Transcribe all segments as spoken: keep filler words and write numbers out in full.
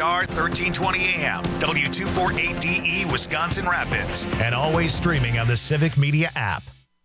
Star thirteen twenty A M, W two forty-eight D E, Wisconsin Rapids, and always streaming on the Civic Media app.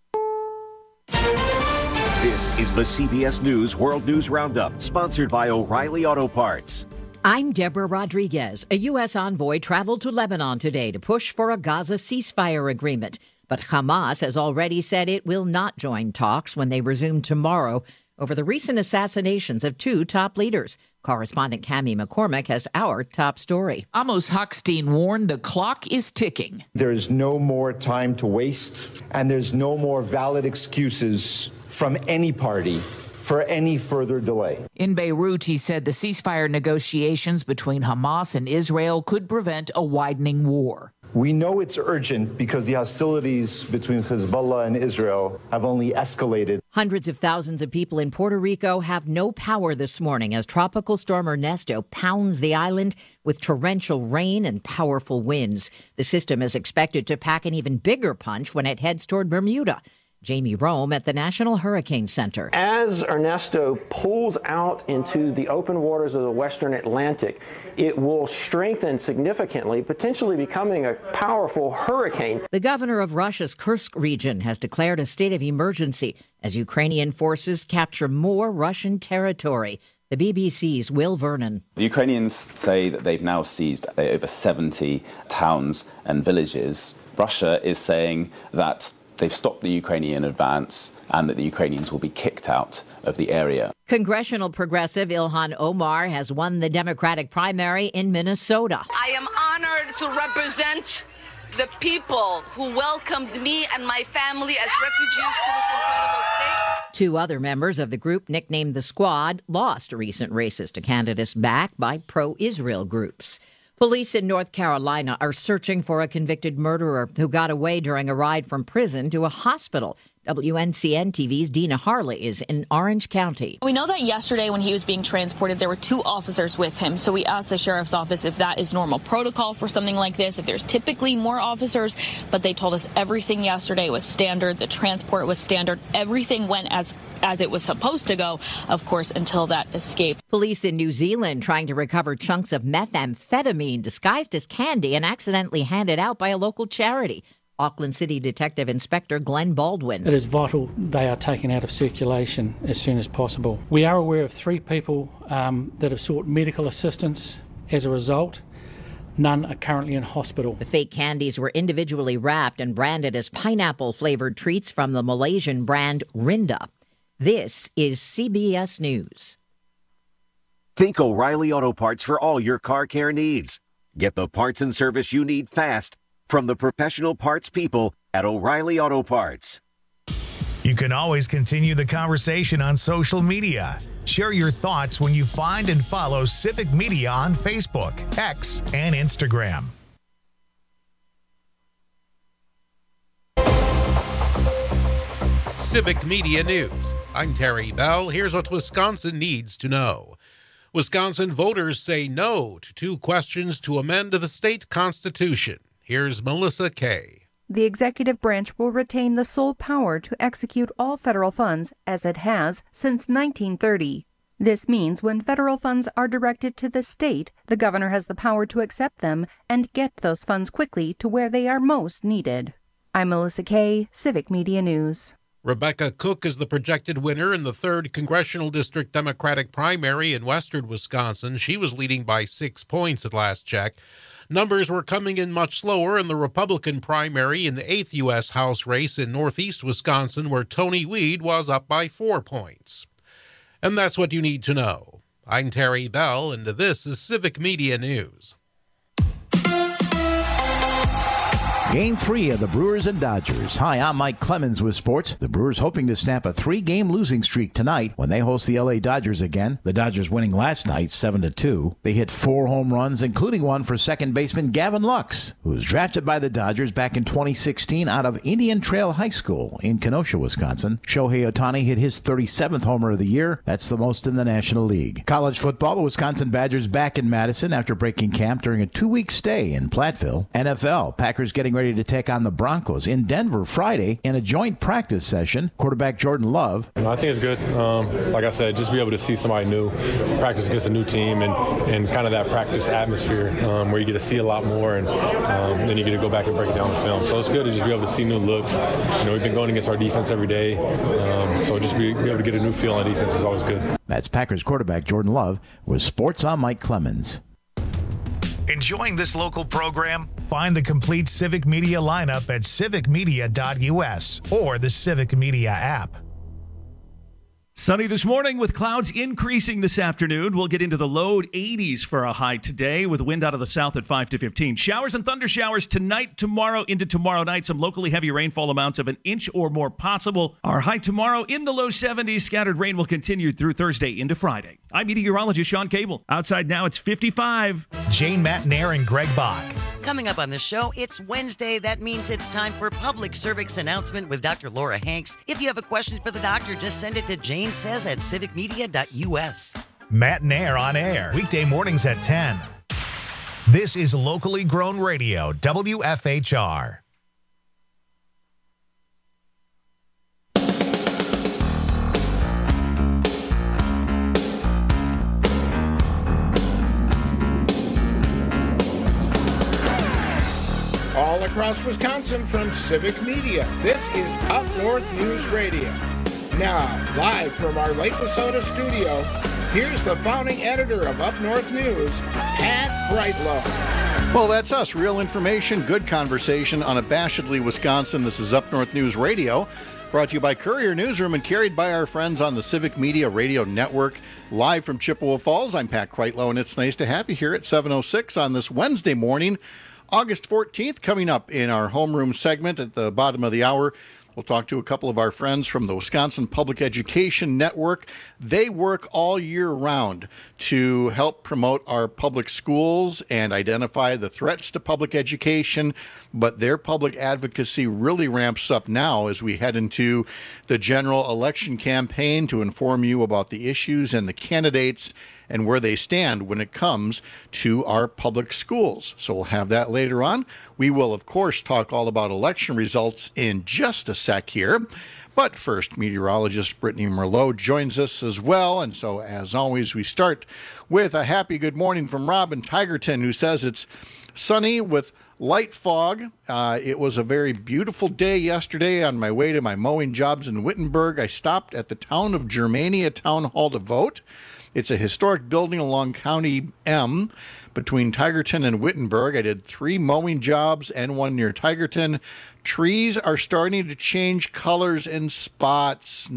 This is the C B S News World News Roundup, sponsored by O'Reilly Auto Parts. I'm Deborah Rodriguez. A U S envoy traveled to Lebanon today to push for a Gaza ceasefire agreement. But Hamas has already said it will not join talks when they resume tomorrow over the recent assassinations of two top leaders. Correspondent Cammie McCormick has our top story. Amos Hochstein warned the clock is ticking. There's no more time to waste, and there's no more valid excuses from any party for any further delay. In Beirut, he said the ceasefire negotiations between Hamas and Israel could prevent a widening war. We know it's urgent because the hostilities between Hezbollah and Israel have only escalated. Hundreds of thousands of people in Puerto Rico have no power this morning as Tropical Storm Ernesto pounds the island with torrential rain and powerful winds. The system is expected to pack an even bigger punch when it heads toward Bermuda. Jamie Rome at the National Hurricane Center. As Ernesto pulls out into the open waters of the western Atlantic, it will strengthen significantly, potentially becoming a powerful hurricane. The governor of Russia's Kursk region has declared a state of emergency as Ukrainian forces capture more Russian territory. The B B C's Will Vernon. The Ukrainians say that they've now seized over seventy towns and villages. Russia is saying that they've stopped the Ukrainian advance and that the Ukrainians will be kicked out of the area. Congressional progressive Ilhan Omar has won the Democratic primary in Minnesota. I am honored to represent the people who welcomed me and my family as refugees to this incredible state. Two other members of the group, nicknamed the Squad, lost recent races to candidates backed by pro-Israel groups. Police in North Carolina are searching for a convicted murderer who got away during a ride from prison to a hospital. W N C N T V's Dina Harley is in Orange County. We know that yesterday when he was being transported, there were two officers with him. So we asked the sheriff's office if that is normal protocol for something like this, if there's typically more officers. But they told us everything yesterday was standard. The transport was standard. Everything went as as it was supposed to go, of course, until that escape. Police in New Zealand trying to recover chunks of methamphetamine disguised as candy and accidentally handed out by a local charity. Auckland City Detective Inspector Glenn Baldwin. It is vital they are taken out of circulation as soon as possible. We are aware of three people um, that have sought medical assistance as a result. None are currently in hospital. The fake candies were individually wrapped and branded as pineapple-flavored treats from the Malaysian brand Rinda. This is C B S News. Think O'Reilly Auto Parts for all your car care needs. Get the parts and service you need fast from the professional parts people at O'Reilly Auto Parts. You can always continue the conversation on social media. Share your thoughts when you find and follow Civic Media on Facebook, X, and Instagram. Civic Media News. I'm Terry Bell. Here's what Wisconsin needs to know. Wisconsin voters say no to two questions to amend the state constitution. Here's Melissa Kay. The executive branch will retain the sole power to execute all federal funds, as it has since nineteen thirty. This means when federal funds are directed to the state, the governor has the power to accept them and get those funds quickly to where they are most needed. I'm Melissa Kay, Civic Media News. Rebecca Cook is the projected winner in the third Congressional District Democratic primary in western Wisconsin. She was leading by six points at last check. Numbers were coming in much slower in the Republican primary in the eighth U S House race in northeast Wisconsin, where Tony Weed was up by four points. And that's what you need to know. I'm Terry Bell, and this is Civic Media News. Game three of the Brewers and Dodgers. Hi, I'm Mike Clemens with sports. The Brewers hoping to snap a three-game losing streak tonight when they host the L A Dodgers again. The Dodgers winning last night seven to two. They hit four home runs, including one for second baseman Gavin Lux, who was drafted by the Dodgers back in twenty sixteen out of Indian Trail High School in Kenosha, Wisconsin. Shohei Ohtani hit his thirty-seventh homer of the year. That's the most in the National League. College football, the Wisconsin Badgers back in Madison after breaking camp during a two-week stay in Platteville. N F L, Packers getting ready ready to take on the Broncos in Denver Friday in a joint practice session. Quarterback Jordan Love. I think it's good. Um, like I said, just be able to see somebody new, practice against a new team, and, and kind of that practice atmosphere um, where you get to see a lot more, and um, then you get to go back and break it down the film. So it's good to just be able to see new looks. You know, we've been going against our defense every day, um, so just be, be able to get a new feel on defense is always good. That's Packers quarterback Jordan Love with Sports on Mike Clemens. Enjoying this local program? Find the complete Civic Media lineup at civic media dot u s or the Civic Media app. Sunny this morning with clouds increasing this afternoon. We'll get into the low eighties for a high today with wind out of the south at five to fifteen. Showers and thunder showers tonight, tomorrow, into tomorrow night. Some locally heavy rainfall amounts of an inch or more possible. Our high tomorrow in the low seventies. Scattered rain will continue through Thursday into Friday. I'm meteorologist Sean Cable. Outside now, it's fifty-five. Jane Matnair and Greg Bach. Coming up on the show, it's Wednesday. That means it's time for Public Service Announcement with Doctor Laura Hanks. If you have a question for the doctor, just send it to Jane Says at civic media dot u s. Matnair on air, weekday mornings at ten. This is locally grown radio, W F H R. All across Wisconsin from Civic Media, this is Up North News Radio. Now, live from our Lake Wissota studio, here's the founding editor of Up North News, Pat Kreitlow. Well, that's us. Real information, good conversation, unabashedly Wisconsin. This is Up North News Radio, brought to you by Courier Newsroom and carried by our friends on the Civic Media Radio Network. Live from Chippewa Falls, I'm Pat Kreitlow, and it's nice to have you here at seven oh six on this Wednesday morning, August fourteenth. Coming up in our homeroom segment at the bottom of the hour, we'll talk to a couple of our friends from the Wisconsin Public Education Network. They work all year round to help promote our public schools and identify the threats to public education, but their public advocacy really ramps up now as we head into the general election campaign to inform you about the issues and the candidates and where they stand when it comes to our public schools. So we'll have that later on. We will, of course, talk all about election results in just a sec here. But first, meteorologist Brittany Merlot joins us as well. And so, as always, we start with a happy good morning from Robin Tigerton, who says it's sunny with light fog. Uh, it was a very beautiful day yesterday on my way to my mowing jobs in Wittenberg. I stopped at the town of Germania Town Hall to vote. It's a historic building along County M between Tigerton and Wittenberg. I did three mowing jobs and one near Tigerton. Trees are starting to change colors in spots.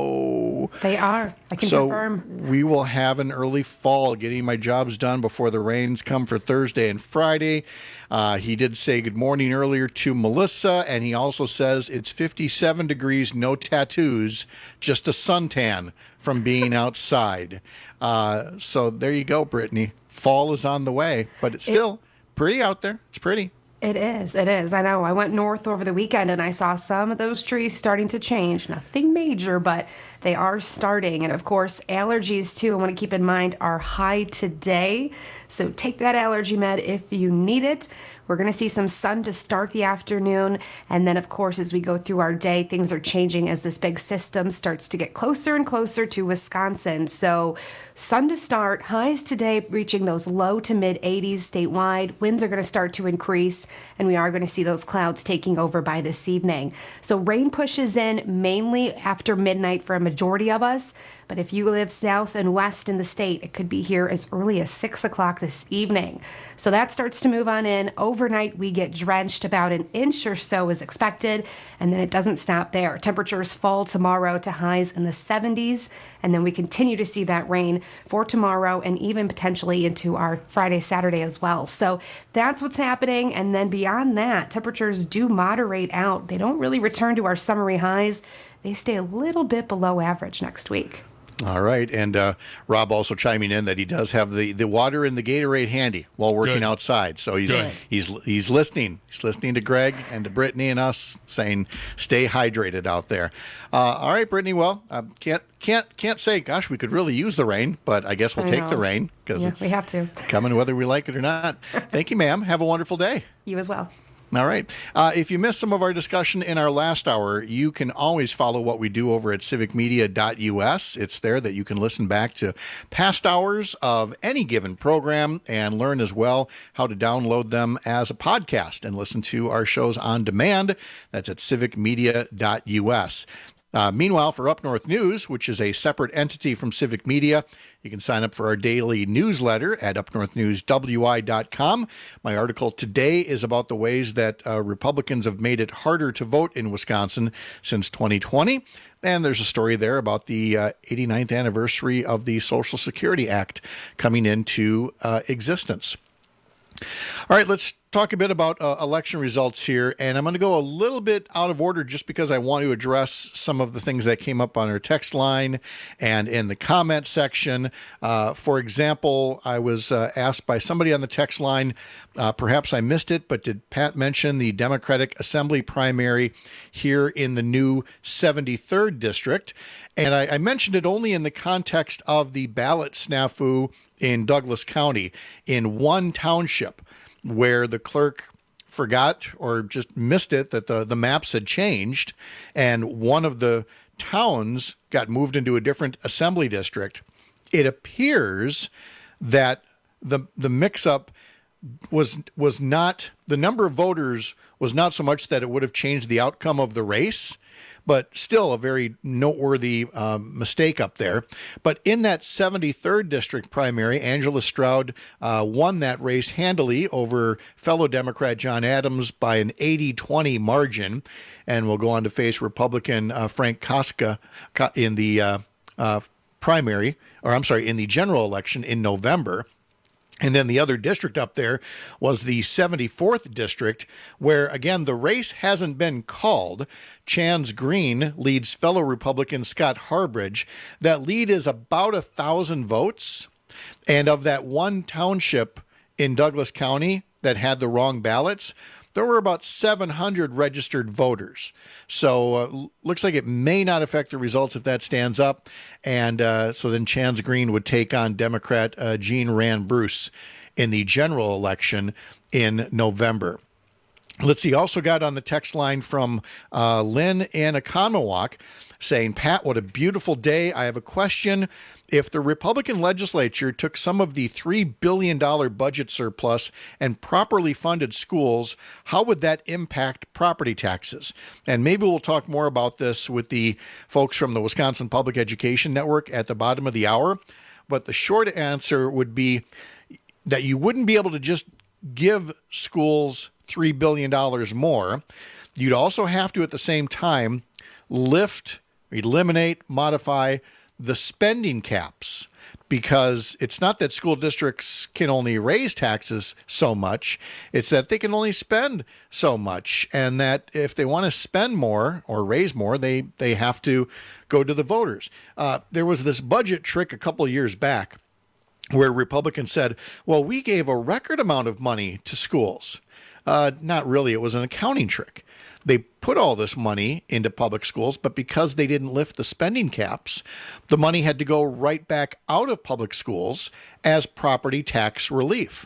No. They are. I can so confirm. We will have an early fall, getting my jobs done before the rains come for Thursday and Friday. Uh, he did say good morning earlier to Melissa, and he also says it's fifty-seven degrees, no tattoos, just a suntan from being outside. Uh, so there you go, Brittany. Fall is on the way, but it's still it, pretty out there. It's pretty. It is. It is. I know. I went north over the weekend and I saw some of those trees starting to change. Nothing major, but they are starting. And of course, allergies too, I want to keep in mind, are high today. So take that allergy med if you need it. We're going to see some sun to start the afternoon. And then, of course, as we go through our day, things are changing as this big system starts to get closer and closer to Wisconsin. So sun to start, highs today reaching those low to mid eighties statewide. Winds are going to start to increase, and we are going to see those clouds taking over by this evening. So rain pushes in mainly after midnight for a majority of us. But if you live south and west in the state, it could be here as early as six o'clock this evening. So that starts to move on in. Overnight, we get drenched. About an inch or so is expected, and then it doesn't stop there. Temperatures fall tomorrow to highs in the seventies, and then we continue to see that rain for tomorrow and even potentially into our Friday, Saturday as well. So that's what's happening. And then beyond that, temperatures do moderate out. They don't really return to our summery highs. They stay a little bit below average next week. All right. And uh, Rob also chiming in that he does have the, the water and the Gatorade handy while working Good. outside. So he's Good. he's he's listening. He's listening to Greg and to Brittany and us saying, stay hydrated out there. Uh, all right, Brittany. Well, uh, can't can't can't say, gosh, we could really use the rain, but I guess we'll I take know. the rain because yeah, it's we have to. coming whether we like it or not. Thank you, ma'am. Have a wonderful day. You as well. All right. Uh, if you missed some of our discussion in our last hour, you can always follow what we do over at civic media dot U S. It's there that you can listen back to past hours of any given program and learn as well how to download them as a podcast and listen to our shows on demand. That's at civic media dot U S. Uh, meanwhile, for Up North News, which is a separate entity from Civic Media, you can sign up for our daily newsletter at up north news w i dot com. My article today is about the ways that uh, Republicans have made it harder to vote in Wisconsin since twenty twenty. And there's a story there about the uh, eighty-ninth anniversary of the Social Security Act coming into uh, existence. All right, let's talk a bit about uh, election results here, and I'm going to go a little bit out of order just because I want to address some of the things that came up on our text line and in the comment section. Uh, for example, I was uh, asked by somebody on the text line, uh, perhaps I missed it, but did Pat mention the Democratic Assembly primary here in the new seventy-third district? And I, I mentioned it only in the context of the ballot snafu in Douglas County in one township where the clerk forgot or just missed it that the, the maps had changed and one of the towns got moved into a different assembly district. It appears that the the mix-up was was not, the number of voters was not so much that it would have changed the outcome of the race, but still a very noteworthy um, mistake up there. But in that seventy-third district primary, Angela Stroud uh, won that race handily over fellow Democrat John Adams by an eighty twenty margin, and will go on to face Republican uh, Frank Koska in the uh, uh, primary, or I'm sorry, in the general election in November. And then the other district up there was the seventy-fourth district, where, again, the race hasn't been called. Chance Green leads fellow Republican Scott Harbridge. That lead is about a thousand votes. And of that one township in Douglas County that had the wrong ballots, there were about seven hundred registered voters. So uh, looks like it may not affect the results if that stands up. And uh, so then Chance Green would take on Democrat uh, Jean Rand Bruce in the general election in November. Let's see, also got on the text line from uh, Lynn in Oconomowoc saying, Pat, what a beautiful day. I have a question. If the Republican legislature took some of the three billion dollars budget surplus and properly funded schools, how would that impact property taxes? And maybe we'll talk more about this with the folks from the Wisconsin Public Education Network at the bottom of the hour. But the short answer would be that you wouldn't be able to just give schools three billion dollars more. You'd also have to, at the same time, lift, eliminate, modify the spending caps, because it's not that school districts can only raise taxes so much, it's that they can only spend so much, and that if they want to spend more or raise more, they, they have to go to the voters. Uh, there was this budget trick a couple of years back where Republicans said, well, we gave a record amount of money to schools. Uh, not really. It was an accounting trick. They put all this money into public schools, but because they didn't lift the spending caps, the money had to go right back out of public schools as property tax relief.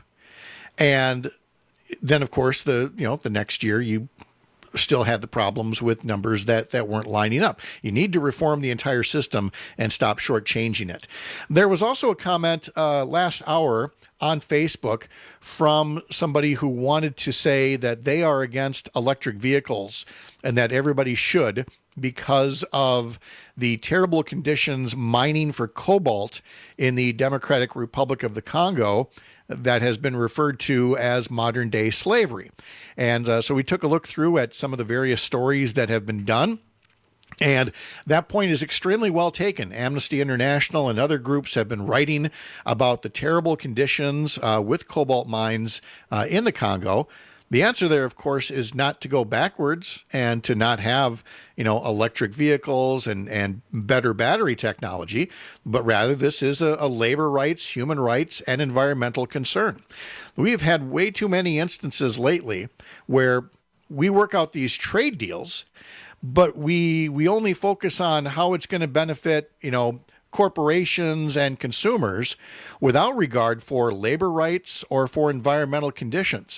And then, of course, the you know the next year you still had the problems with numbers that, that weren't lining up. You need to reform the entire system and stop shortchanging it. There was also a comment uh, last hour on Facebook from somebody who wanted to say that they are against electric vehicles and that everybody should because of the terrible conditions mining for cobalt in the Democratic Republic of the Congo that has been referred to as modern day slavery. And uh, so we took a look through at some of the various stories that have been done. And that point is extremely well taken. Amnesty International and other groups have been writing about the terrible conditions uh, with cobalt mines uh, in the Congo. The answer there, of course, is not to go backwards and to not have, you know, electric vehicles and, and better battery technology, but rather this is a, a labor rights, human rights, and environmental concern. We have had way too many instances lately where we work out these trade deals, but we we only focus on how it's going to benefit, you know, corporations and consumers without regard for labor rights or for environmental conditions.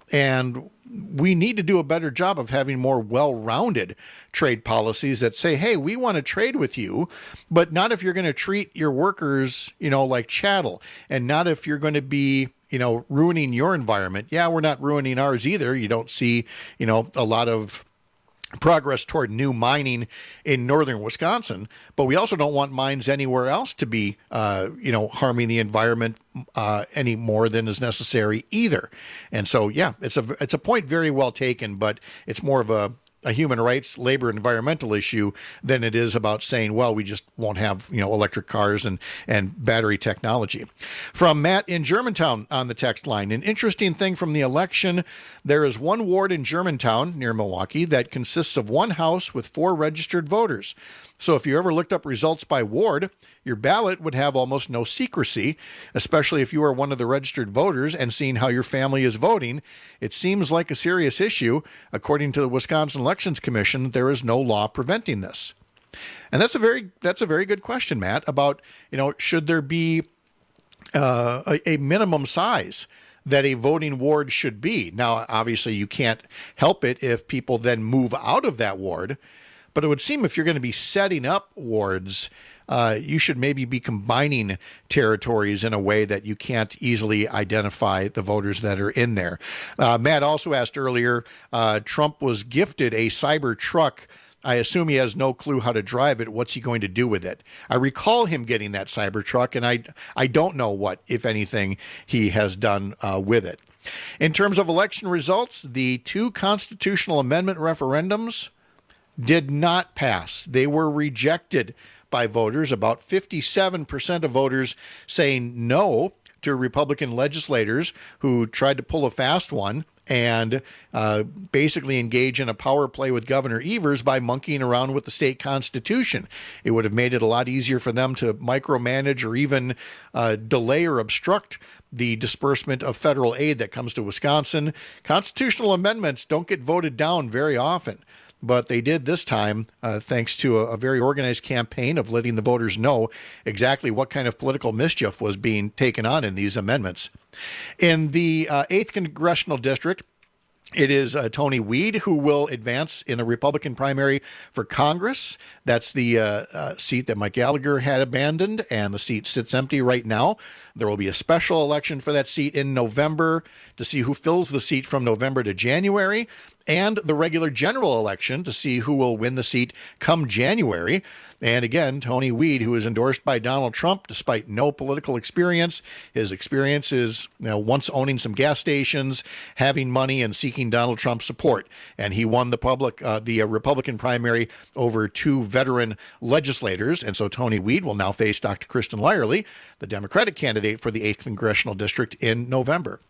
And we need to do a better job of having more well-rounded trade policies that say, hey, we want to trade with you, but not if you're going to treat your workers, you know, like chattel, and not if you're going to be, you know, ruining your environment. Yeah, we're not ruining ours either. You don't see, you know, a lot of progress toward new mining in northern Wisconsin, but we also don't want mines anywhere else to be, uh, you know, harming the environment uh, any more than is necessary either. And so, yeah, it's a it's a point very well taken, but it's more of a a human rights, labor, environmental issue than it is about saying, well, we just won't have, you know, electric cars and, and battery technology. From Matt in Germantown on the text line, an interesting thing from the election, there is one ward in Germantown near Milwaukee that consists of one house with four registered voters. So if you ever looked up results by ward, your ballot would have almost no secrecy, especially if you are one of the registered voters and seeing how your family is voting. It seems like a serious issue. According to the Wisconsin Elections Commission, there is no law preventing this. And that's a very that's a very good question, Matt, about, you know, should there be uh, a, a minimum size that a voting ward should be? Now, obviously, you can't help it if people then move out of that ward. But it would seem if you're going to be setting up wards, uh, you should maybe be combining territories in a way that you can't easily identify the voters that are in there. Uh, Matt also asked earlier, uh, Trump was gifted a cyber truck. I assume he has no clue how to drive it. What's he going to do with it? I recall him getting that cyber truck, and I, I don't know what, if anything, he has done uh, with it. In terms of election results, the two constitutional amendment referendums did not pass. They were rejected by voters. About fifty-seven percent of voters saying no to Republican legislators who tried to pull a fast one and uh, basically engage in a power play with Governor Evers by monkeying around with the state constitution. It would have made it a lot easier for them to micromanage or even uh, delay or obstruct the disbursement of federal aid that comes to Wisconsin. Constitutional amendments don't get voted down very often, but they did this time, uh, thanks to a, a very organized campaign of letting the voters know exactly what kind of political mischief was being taken on in these amendments. In the uh, eighth Congressional District, it is uh, Tony Weed who will advance in the Republican primary for Congress. That's the uh, uh, seat that Mike Gallagher had abandoned, and the seat sits empty right now. There will be a special election for that seat in November to see who fills the seat from November to January, and the regular general election to see who will win the seat come January. And again, Tony Weed, who is endorsed by Donald Trump despite no political experience. His experience is, you know, once owning some gas stations, having money, and seeking Donald Trump's support. And he won the public, uh, the uh, Republican primary over two veteran legislators. And so Tony Weed will now face Doctor Kristen Lyerly, the Democratic candidate for the eighth Congressional District, in November.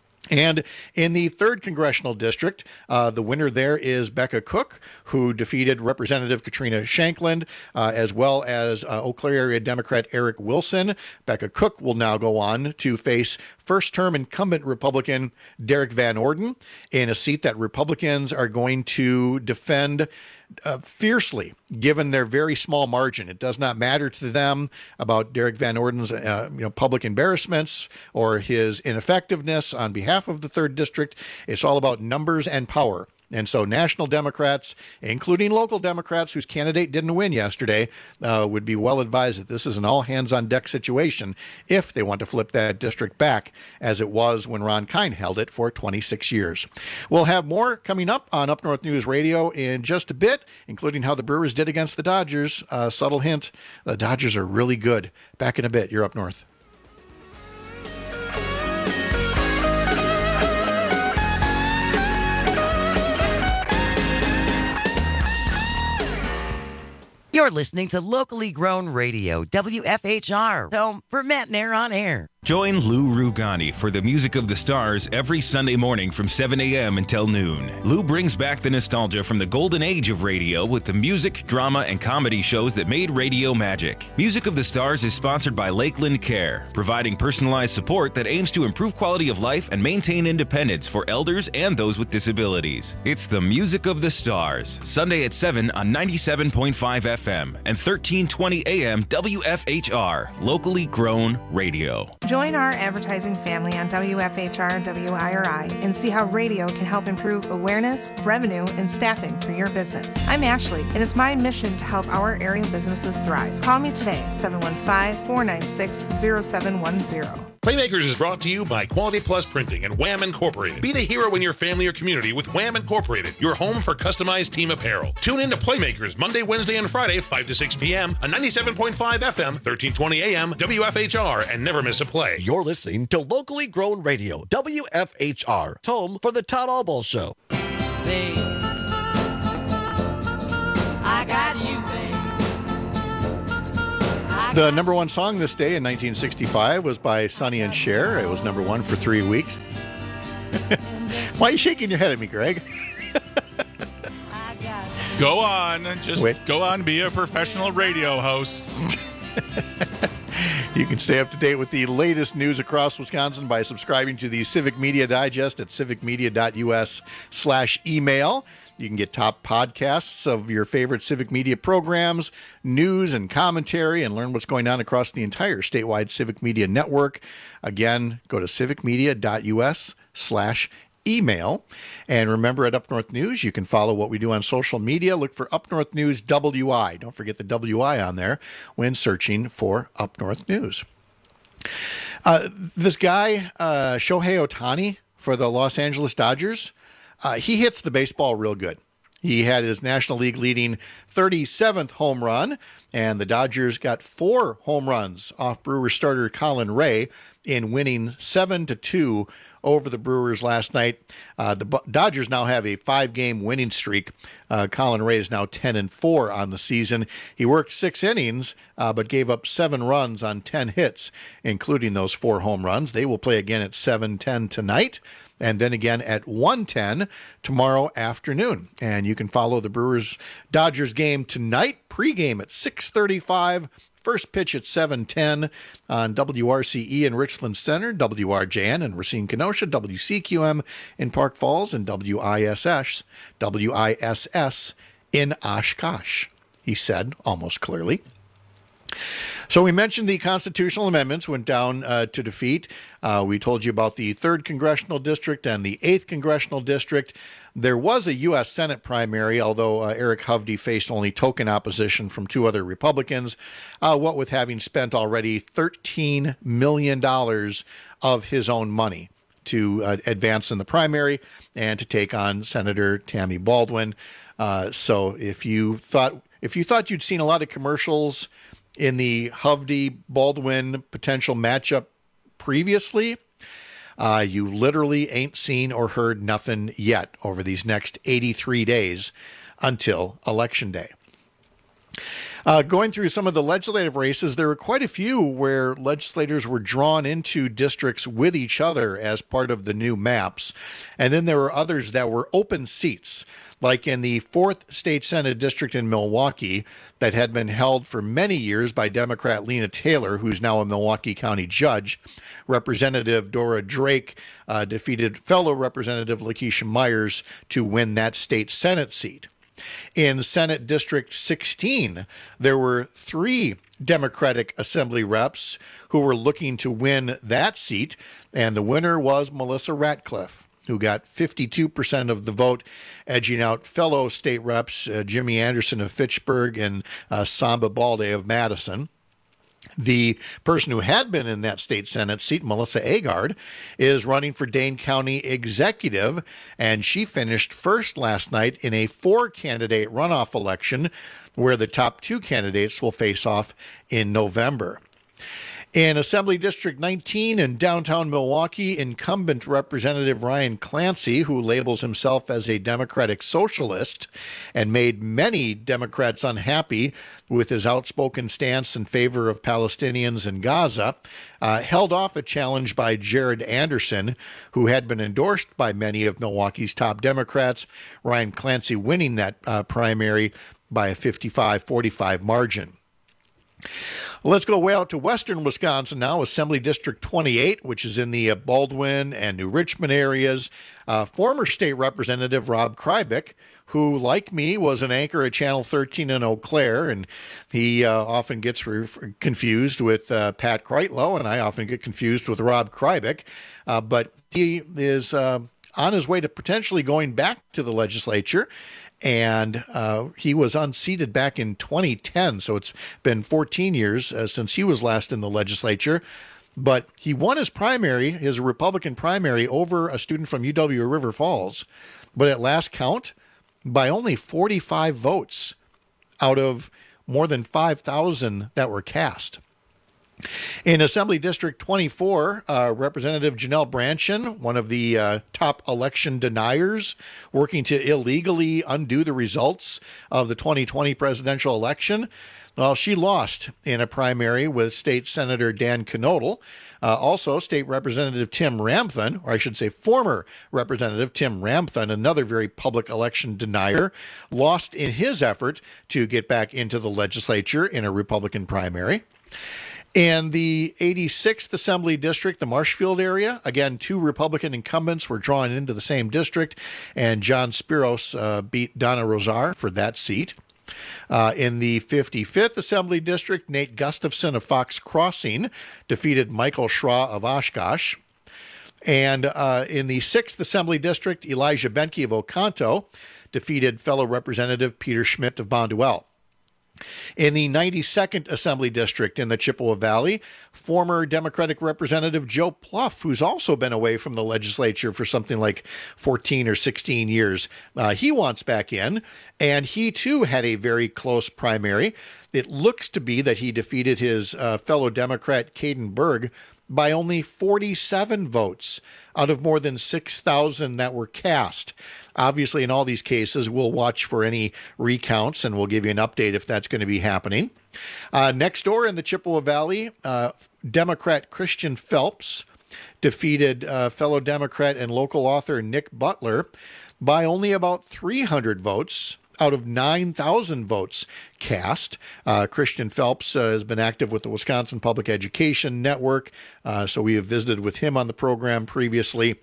And in the third Congressional District, uh, the winner there is Becca Cook, who defeated Representative Katrina Shankland, uh, as well as uh, Eau Claire area Democrat Eric Wilson. Becca Cook will now go on to face first-term incumbent Republican Derek Van Orden in a seat that Republicans are going to defend Uh, fiercely, given their very small margin. It does not matter to them about Derek Van Orden's uh, you know, public embarrassments or his ineffectiveness on behalf of the third district. It's all about numbers and power. And so national Democrats, including local Democrats whose candidate didn't win yesterday, uh, would be well advised that this is an all-hands-on-deck situation if they want to flip that district back as it was when Ron Kine held it for twenty-six years. We'll have more coming up on Up North News Radio in just a bit, including how the Brewers did against the Dodgers. Uh, subtle hint, the Dodgers are really good. Back in a bit. You're Up North. You're listening to locally grown radio, W F H R, home for Matt and Air on Air. Join Lou Rugani for the Music of the Stars every Sunday morning from seven a.m. until noon. Lou brings back the nostalgia from the golden age of radio with the music, drama, and comedy shows that made radio magic. Music of the Stars is sponsored by Lakeland Care, providing personalized support that aims to improve quality of life and maintain independence for elders and those with disabilities. It's the Music of the Stars, Sunday at seven on ninety-seven point five F M and thirteen twenty A M W F H R, locally grown radio. Join our advertising family on W F H R and W I R I and see how radio can help improve awareness, revenue, and staffing for your business. I'm Ashley, and it's my mission to help our area businesses thrive. Call me today, seven one five, four nine six, zero seven one zero. Playmakers is brought to you by Quality Plus Printing and Wham Incorporated. Be the hero in your family or community with Wham Incorporated, your home for customized team apparel. Tune in to Playmakers Monday, Wednesday, and Friday, five to six p.m. on ninety-seven point five F M, thirteen twenty A M, W F H R, and never miss a play. You're listening to locally grown radio, W F H R, home for the Todd Albaugh Show. Babe, I got you, babe. The number one song this day in nineteen sixty-five was by Sonny and Cher. It was number one for three weeks. Why are you shaking your head at me, Greg? Go on. Just Wait. go on, be a professional radio host. You can stay up to date with the latest news across Wisconsin by subscribing to the Civic Media Digest at civicmedia.us slash email. You can get top podcasts of your favorite Civic Media programs, news and commentary, and learn what's going on across the entire statewide Civic Media network. Again, go to civicmedia.us slash email. And remember, at Up North News, you can follow what we do on social media. Look for Up North News W I. Don't forget the W I on there when searching for Up North News. Uh, this guy, uh, Shohei Ohtani for the Los Angeles Dodgers, Uh, he hits the baseball real good. He had his National League leading thirty-seventh home run, and the Dodgers got four home runs off Brewers starter Colin Ray in winning seven to two over the Brewers last night. Uh, the Dodgers now have a five-game winning streak. Uh, Colin Ray is now ten and four on the season. He worked six innings, uh, but gave up seven runs on ten hits, including those four home runs. They will play again at seven ten tonight, and then again at one ten tomorrow afternoon. And you can follow the Brewers-Dodgers game tonight, pregame at six thirty-five, first pitch at seven ten on W R C E in Richland Center, W R J N in Racine Kenosha, W C Q M in Park Falls, and W I S S, W I S S in Oshkosh, he said almost clearly. So we mentioned the constitutional amendments went down uh, to defeat. Uh, we told you about the third Congressional District and the eighth Congressional District. There was a U S Senate primary, although uh, Eric Hovde faced only token opposition from two other Republicans, uh, what with having spent already thirteen million dollars of his own money to uh, advance in the primary and to take on Senator Tammy Baldwin. Uh, so if you thought if you thought you'd seen a lot of commercials in the Hovde-Baldwin potential matchup previously, uh, you literally ain't seen or heard nothing yet over these next eighty-three days until Election Day. Uh, going through some of the legislative races, there were quite a few where legislators were drawn into districts with each other as part of the new maps. And then there were others that were open seats, like in the fourth State Senate district in Milwaukee that had been held for many years by Democrat Lena Taylor, who's now a Milwaukee County judge. Representative Dora Drake uh, defeated fellow Representative Lakeisha Myers to win that state Senate seat. In Senate District sixteen, there were three Democratic Assembly reps who were looking to win that seat, and the winner was Melissa Ratcliffe, who got fifty-two percent of the vote, edging out fellow state reps uh, Jimmy Anderson of Fitchburg and uh, Samba Balde of Madison. The person who had been in that state Senate seat, Melissa Agard, is running for Dane County Executive, and she finished first last night in a four-candidate runoff election where the top two candidates will face off in November. In Assembly District nineteen in downtown Milwaukee, incumbent Representative Ryan Clancy, who labels himself as a Democratic socialist and made many Democrats unhappy with his outspoken stance in favor of Palestinians in Gaza, uh, held off a challenge by Jared Anderson, who had been endorsed by many of Milwaukee's top Democrats, Ryan Clancy winning that uh, primary by a fifty-five forty-five margin. Let's go way out to western Wisconsin now, Assembly District twenty-eight, which is in the uh, Baldwin and New Richmond areas. Uh, former state representative Rob Krybick, who, like me, was an anchor at Channel thirteen in Eau Claire, and he uh, often gets re- confused with uh, Pat Kreitlow, and I often get confused with Rob Krybick. Uh, but he is uh, on his way to potentially going back to the legislature. And uh, he was unseated back in twenty ten, so it's been fourteen years uh, since he was last in the legislature. But he won his primary, his Republican primary, over a student from U W River Falls. But at last count, by only forty-five votes out of more than five thousand that were cast. In Assembly District twenty-four, uh, Representative Janelle Branchen, one of the uh, top election deniers, working to illegally undo the results of the twenty twenty presidential election, well, she lost in a primary with State Senator Dan Knodel. Uh, also, State Representative Tim Ramthun, or I should say former Representative Tim Ramthun, another very public election denier, lost in his effort to get back into the legislature in a Republican primary. In the eighty-sixth Assembly District, the Marshfield area, again, two Republican incumbents were drawn into the same district, and John Spiros uh, beat Donna Rosar for that seat. Uh, in the fifty-fifth Assembly District, Nate Gustafson of Fox Crossing defeated Michael Schra of Oshkosh. And uh, in the sixth Assembly District, Elijah Benke of Oconto defeated fellow Representative Peter Schmidt of Bonduel. In the ninety-second Assembly District in the Chippewa Valley, former Democratic Representative Joe Pluff, who's also been away from the legislature for something like fourteen or sixteen years, uh, he wants back in, and he too had a very close primary. It looks to be that he defeated his uh, fellow Democrat Caden Berg by only forty-seven votes out of more than six thousand that were cast. Obviously, in all these cases, we'll watch for any recounts, and we'll give you an update if that's going to be happening. Uh, next door in the Chippewa Valley, uh, Democrat Christian Phelps defeated uh, fellow Democrat and local author Nick Butler by only about three hundred votes out of nine thousand votes cast. Uh, Christian Phelps uh, has been active with the Wisconsin Public Education Network, uh, so we have visited with him on the program previously.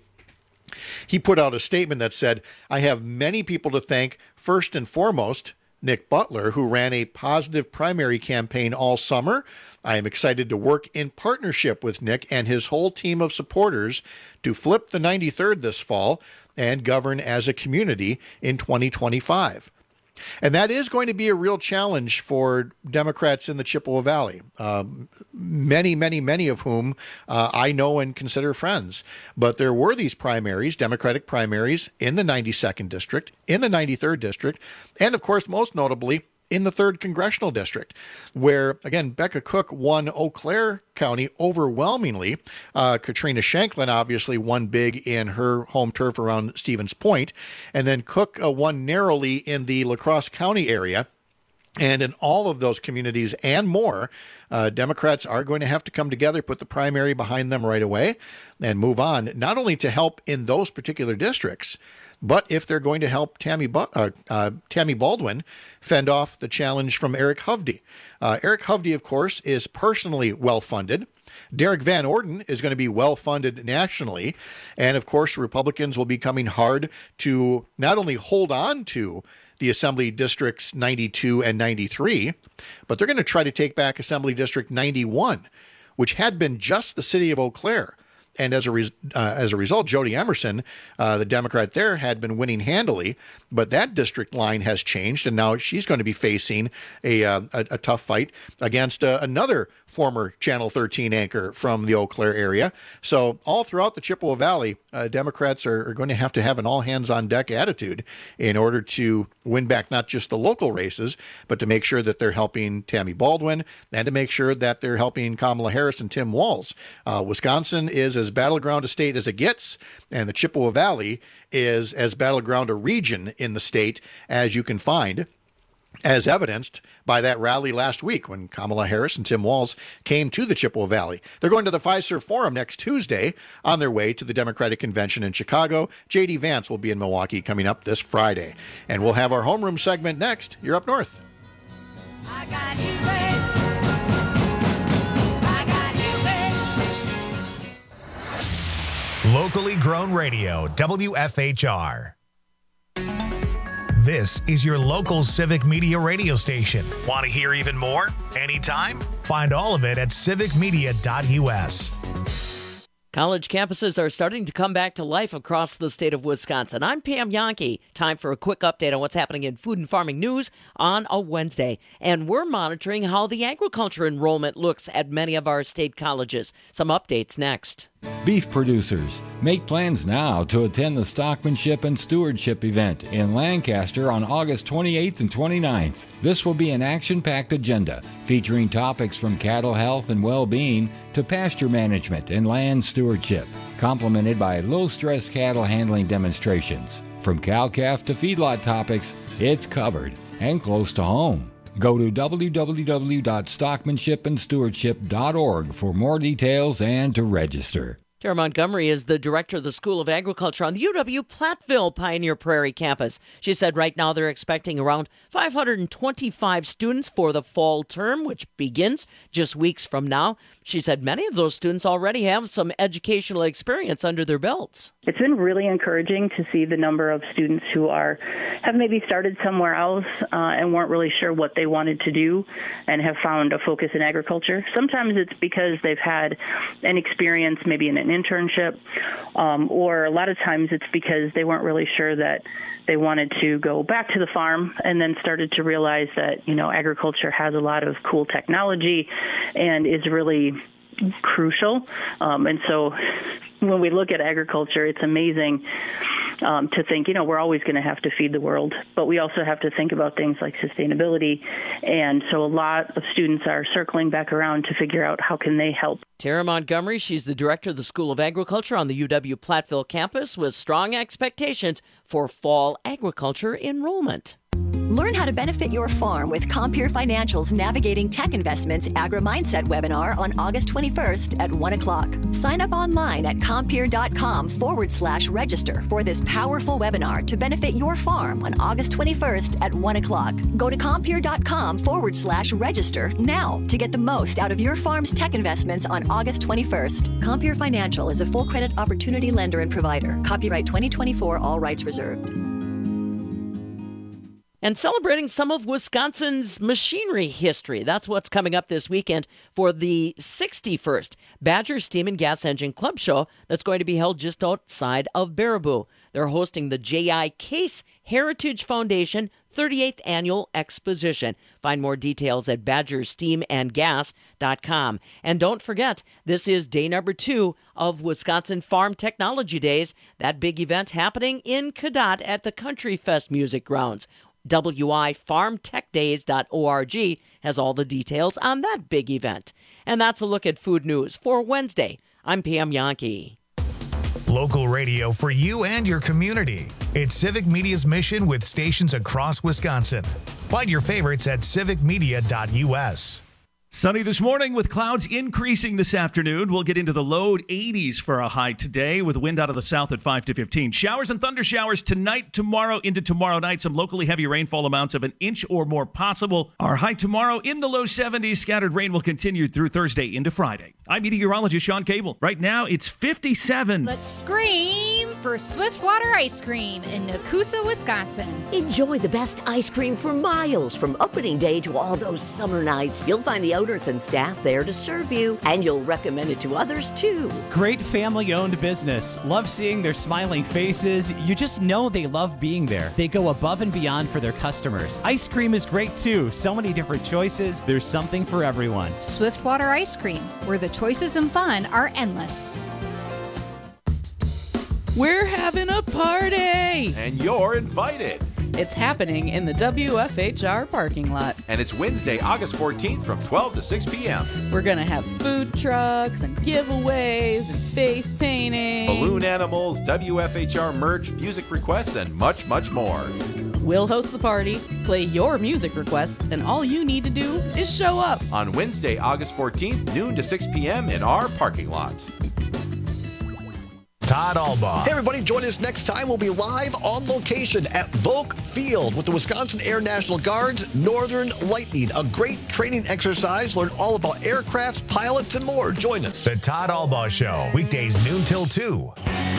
He put out a statement that said, "I have many people to thank. First and foremost, Nick Butler, who ran a positive primary campaign all summer. I am excited to work in partnership with Nick and his whole team of supporters to flip the ninety-third this fall and govern as a community in twenty twenty-five. And that is going to be a real challenge for Democrats in the Chippewa Valley, um, many, many, many of whom uh, I know and consider friends. But there were these primaries, Democratic primaries, in the ninety-second District, in the ninety-third District, and of course, most notably, in the third Congressional District, where, again, Becca Cook won Eau Claire County overwhelmingly. Uh, Katrina Shanklin obviously won big in her home turf around Stevens Point, and then Cook uh, won narrowly in the La Crosse County area. And in all of those communities and more, uh, Democrats are going to have to come together, put the primary behind them right away, and move on, not only to help in those particular districts, but if they're going to help Tammy, Bu- uh, uh, Tammy Baldwin fend off the challenge from Eric Hovde. Uh, Eric Hovde, of course, is personally well-funded. Derek Van Orden is going to be well-funded nationally. And, of course, Republicans will be coming hard to not only hold on to the Assembly Districts ninety-two and ninety-three, but they're going to try to take back Assembly District ninety-one, which had been just the city of Eau Claire. And as a res- uh, as a result, Jody Emerson, uh, the Democrat there, had been winning handily, but that district line has changed, and now she's going to be facing a uh, a, a tough fight against uh, another former Channel thirteen anchor from the Eau Claire area. So all throughout the Chippewa Valley, uh, Democrats are, are going to have to have an all-hands-on-deck attitude in order to win back not just the local races, but to make sure that they're helping Tammy Baldwin and to make sure that they're helping Kamala Harris and Tim Walz. Uh, Wisconsin is as battleground a state as it gets, and the Chippewa Valley is as battleground a region in the state as you can find, as evidenced by that rally last week when Kamala Harris and Tim Walz came to the Chippewa Valley. They're going to the Fiserv Forum next Tuesday on their way to the Democratic Convention in Chicago. J D Vance will be in Milwaukee coming up this Friday. And we'll have our homeroom segment next. You're up north. I got you, babe. Locally grown radio, W F H R. This is your local Civic Media radio station. Want to hear even more? Anytime? Find all of it at civic media dot U S. College campuses are starting to come back to life across the state of Wisconsin. I'm Pam Yankee. Time for a quick update on what's happening in food and farming news on a Wednesday. And we're monitoring how the agriculture enrollment looks at many of our state colleges. Some updates next. Beef producers, make plans now to attend the Stockmanship and Stewardship event in Lancaster on August twenty-eighth and twenty-ninth. This will be an action-packed agenda featuring topics from cattle health and well-being to pasture management and land stewardship, complemented by low-stress cattle handling demonstrations. From cow-calf to feedlot topics, it's covered and close to home. Go to w w w dot stockmanship and stewardship dot org for more details and to register. Tara Montgomery is the director of the School of Agriculture on the U W Platteville Pioneer Prairie campus. She said right now they're expecting around five hundred twenty-five students for the fall term, which begins just weeks from now. She said many of those students already have some educational experience under their belts. It's been really encouraging to see the number of students who are have maybe started somewhere else uh, and weren't really sure what they wanted to do and have found a focus in agriculture. Sometimes it's because they've had an experience maybe in an internship, um, or a lot of times it's because they weren't really sure that they wanted to go back to the farm and then started to realize that, you know, agriculture has a lot of cool technology and is really crucial. Um, and so when we look at agriculture, it's amazing um, to think, you know, we're always going to have to feed the world, but we also have to think about things like sustainability. And so a lot of students are circling back around to figure out how can they help. Tara Montgomery, she's the director of the School of Agriculture on the U W Platteville campus with strong expectations for fall agriculture enrollment. Learn how to benefit your farm with Compeer Financial's Navigating Tech Investments Agri-Mindset webinar on August twenty-first at one o'clock. Sign up online at Compeer.com forward slash register for this powerful webinar to benefit your farm on August twenty-first at one o'clock. Go to Compeer.com forward slash register now to get the most out of your farm's tech investments on August twenty-first. Compeer Financial is a full credit opportunity lender and provider. Copyright twenty twenty-four, all rights reserved. And celebrating some of Wisconsin's machinery history. That's what's coming up this weekend for the sixty-first Badger Steam and Gas Engine Club Show that's going to be held just outside of Baraboo. They're hosting the J I. Case Heritage Foundation thirty-eighth Annual Exposition. Find more details at badger steam and gas dot com. And don't forget, this is day number two of Wisconsin Farm Technology Days, that big event happening in Cadott at the Country Fest Music Grounds. W I farm tech days dot org has all the details on that big event. And that's a look at food news for Wednesday. I'm Pam Yankee. Local radio for you and your community. It's Civic Media's mission with stations across Wisconsin. Find your favorites at civic media dot U S. Sunny this morning with clouds increasing this afternoon. We'll get into the low eighties for a high today with wind out of the south at five to fifteen. Showers and thunder showers tonight, tomorrow, into tomorrow night. Some locally heavy rainfall amounts of an inch or more possible. Our high tomorrow in the low seventies. Scattered rain will continue through Thursday into Friday. I'm meteorologist Sean Cable. Right now, it's fifty-seven. Let's scream for Swiftwater Ice Cream in Nakusa, Wisconsin. Enjoy the best ice cream for miles from opening day to all those summer nights. You'll find the owners and staff there to serve you, and you'll recommend it to others too. Great family-owned business. Love seeing their smiling faces. You just know they love being there. They go above and beyond for their customers. Ice cream is great too. So many different choices. There's something for everyone. Swiftwater Ice Cream, where the choices and fun are endless. We're having a party! And you're invited. It's happening in the W F H R parking lot. And it's Wednesday, August fourteenth from twelve to six p.m. We're going to have food trucks and giveaways and face painting. Balloon animals, W F H R merch, music requests, and much, much more. We'll host the party, play your music requests, and all you need to do is show up. On Wednesday, August fourteenth, noon to six p.m. in our parking lot. Todd Albaugh. Hey, everybody, join us next time. We'll be live on location at Volk Field with the Wisconsin Air National Guard's Northern Lightning. A great training exercise. Learn all about aircrafts, pilots, and more. Join us. The Todd Albaugh Show, weekdays noon till two.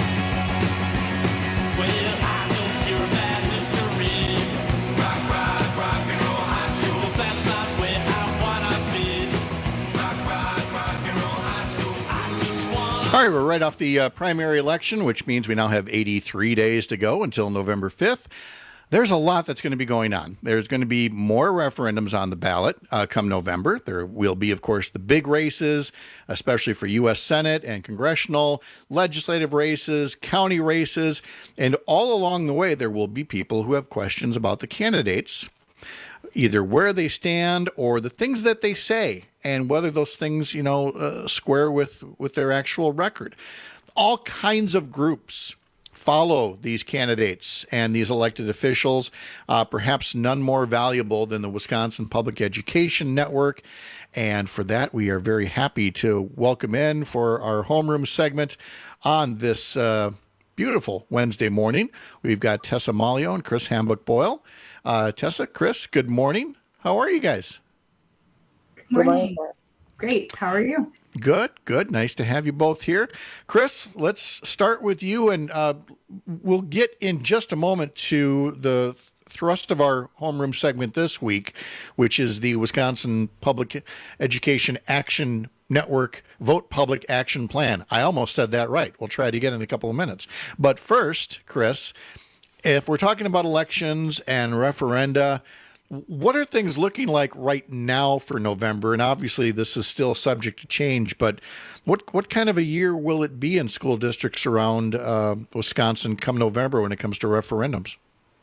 All right, we're right off the uh, primary election, which means we now have eighty-three days to go until November fifth. There's a lot that's going to be going on. There's going to be more referendums on the ballot uh, come November. There will be, of course, the big races, especially for U S Senate and congressional, legislative races, county races, and all along the way, there will be people who have questions about the candidates, either where they stand or the things that they say, and whether those things, you know, uh, square with, with their actual record. All kinds of groups follow these candidates and these elected officials, uh, perhaps none more valuable than the Wisconsin Public Education Network. And for that, we are very happy to welcome in for our homeroom segment on this uh, beautiful Wednesday morning. We've got Tessa Malio and Chris Hambuck-Boyle. Uh, Tessa, Chris, good morning. How are you guys? Good morning. Great. How are you? Good, good. Nice to have you both here. Chris, let's start with you, and uh, we'll get in just a moment to the thrust of our homeroom segment this week, which is the Wisconsin Public Education Action Network Vote Public Action Plan. I almost said that right. We'll try it again in a couple of minutes. But first, Chris, if we're talking about elections and referenda, what are things looking like right now for November? And obviously this is still subject to change, but what what kind of a year will it be in school districts around uh, Wisconsin come November when it comes to referendums?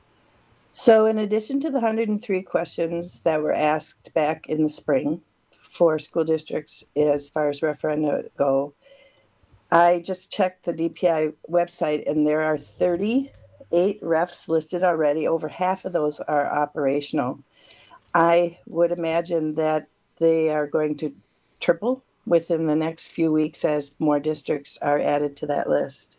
So in addition to the one hundred three questions that were asked back in the spring for school districts as far as referenda go, I just checked the D P I website and there are thirty eight refs listed already. Over half of those are operational. I would imagine that they are going to triple within the next few weeks as more districts are added to that list.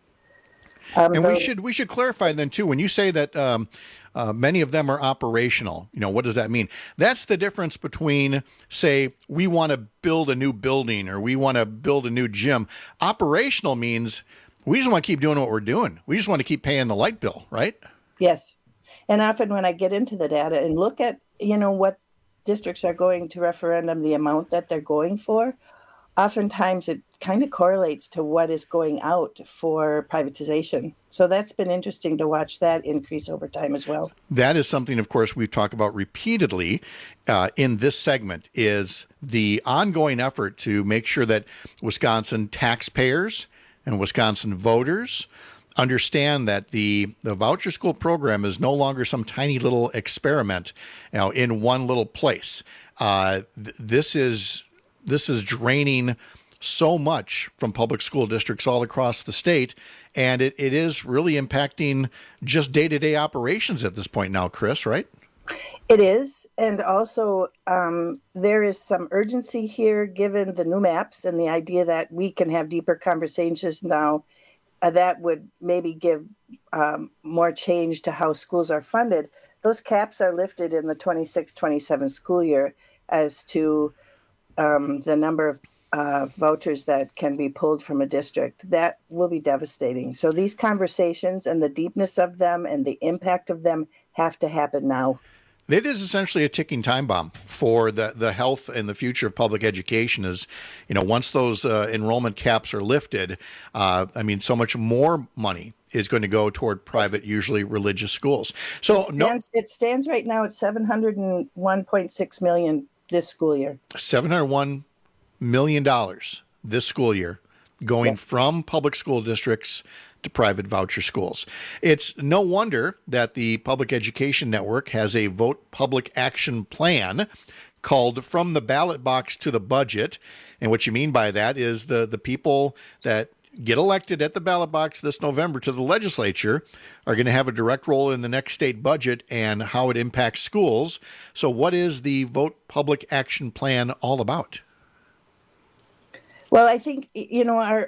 Um, and we should we should clarify then too, when you say that um, uh, many of them are operational, you know, what does that mean? That's the difference between, say, we want to build a new building or we want to build a new gym. Operational means we just want to keep doing what we're doing. We just want to keep paying the light bill, right? Yes. And often when I get into the data and look at, you know, what districts are going to referendum, the amount that they're going for, oftentimes it kind of correlates to what is going out for privatization. So that's been interesting to watch that increase over time as well. That is something, of course, we've talked about repeatedly uh, in this segment, is the ongoing effort to make sure that Wisconsin taxpayers and Wisconsin voters understand that the, the voucher school program is no longer some tiny little experiment, you know, in one little place. Uh, th- this is this is draining so much from public school districts all across the state, and it, it is really impacting just day-to-day operations at this point now, Chris, right? It is, and also um, there is some urgency here given the new maps and the idea that we can have deeper conversations now uh, that would maybe give um, more change to how schools are funded. Those caps are lifted in the twenty-six twenty-seven school year as to um, the number of uh, vouchers that can be pulled from a district. That will be devastating. So these conversations and the deepness of them and the impact of them have to happen now. It is essentially a ticking time bomb for the, the health and the future of public education. Is, you know, once those uh, enrollment caps are lifted, uh, I mean, so much more money is going to go toward private, usually religious schools. So it stands, no, it stands right now at seven hundred one point six million dollars this school year. seven hundred one million dollars this school year going yes. from public school districts to private voucher schools. It's no wonder that the Public Education Network has a Vote Public Action Plan called From the Ballot Box to the Budget. And what you mean by that is the, the people that get elected at the ballot box this November to the legislature are going to have a direct role in the next state budget and how it impacts schools. So what is the Vote Public Action Plan all about? Well, I think, you know, our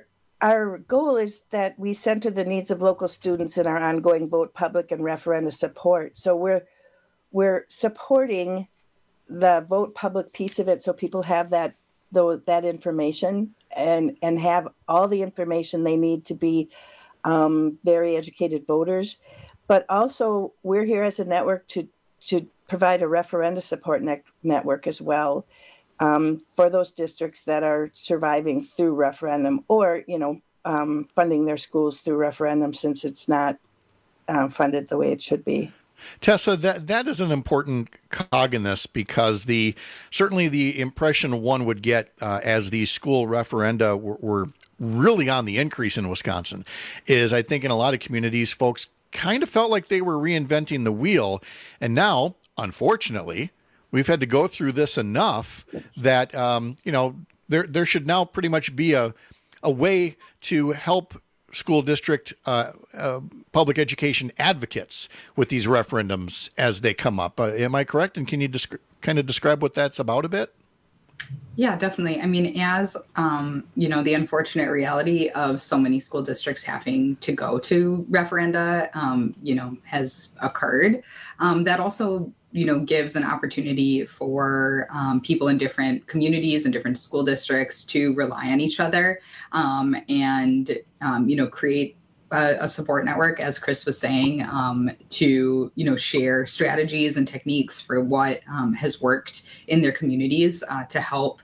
our goal is that we center the needs of local students in our ongoing vote public and referenda support. So we're we're supporting the vote public piece of it, so people have that though that information and and have all the information they need to be um, very educated voters. But also, we're here as a network to to provide a referenda support ne- network as well. Um, for those districts that are surviving through referendum or, you know, um, funding their schools through referendum since it's not uh, funded the way it should be. Tessa, that that is an important cog in this because the certainly the impression one would get uh, as these school referenda were, were really on the increase in Wisconsin is I think in a lot of communities, folks kind of felt like they were reinventing the wheel. And now, unfortunately, we've had to go through this enough that, um, you know, there there should now pretty much be a a way to help school district uh, uh, public education advocates with these referendums as they come up. Uh, am I correct? And can you desc- kind of describe what that's about a bit? Yeah, definitely. I mean, as, um, you know, the unfortunate reality of so many school districts having to go to referenda, um, you know, has occurred. Um, that also, you know, gives an opportunity for um, people in different communities and different school districts to rely on each other um, and, um, you know, create a, a support network, as Chris was saying, um, to, you know, share strategies and techniques for what um, has worked in their communities uh, to help,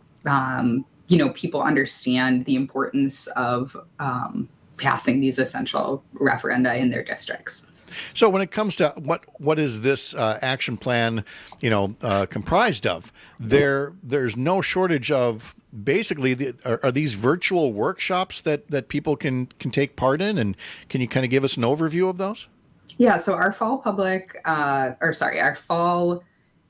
um, you know, people understand the importance of um, passing these essential referenda in their districts. So when it comes to what what is this uh, action plan, you know, uh, comprised of, there there's no shortage of basically the, are, are these virtual workshops that that people can can take part in, and can you kind of give us an overview of those? Yeah. So our fall public, uh, or sorry, our fall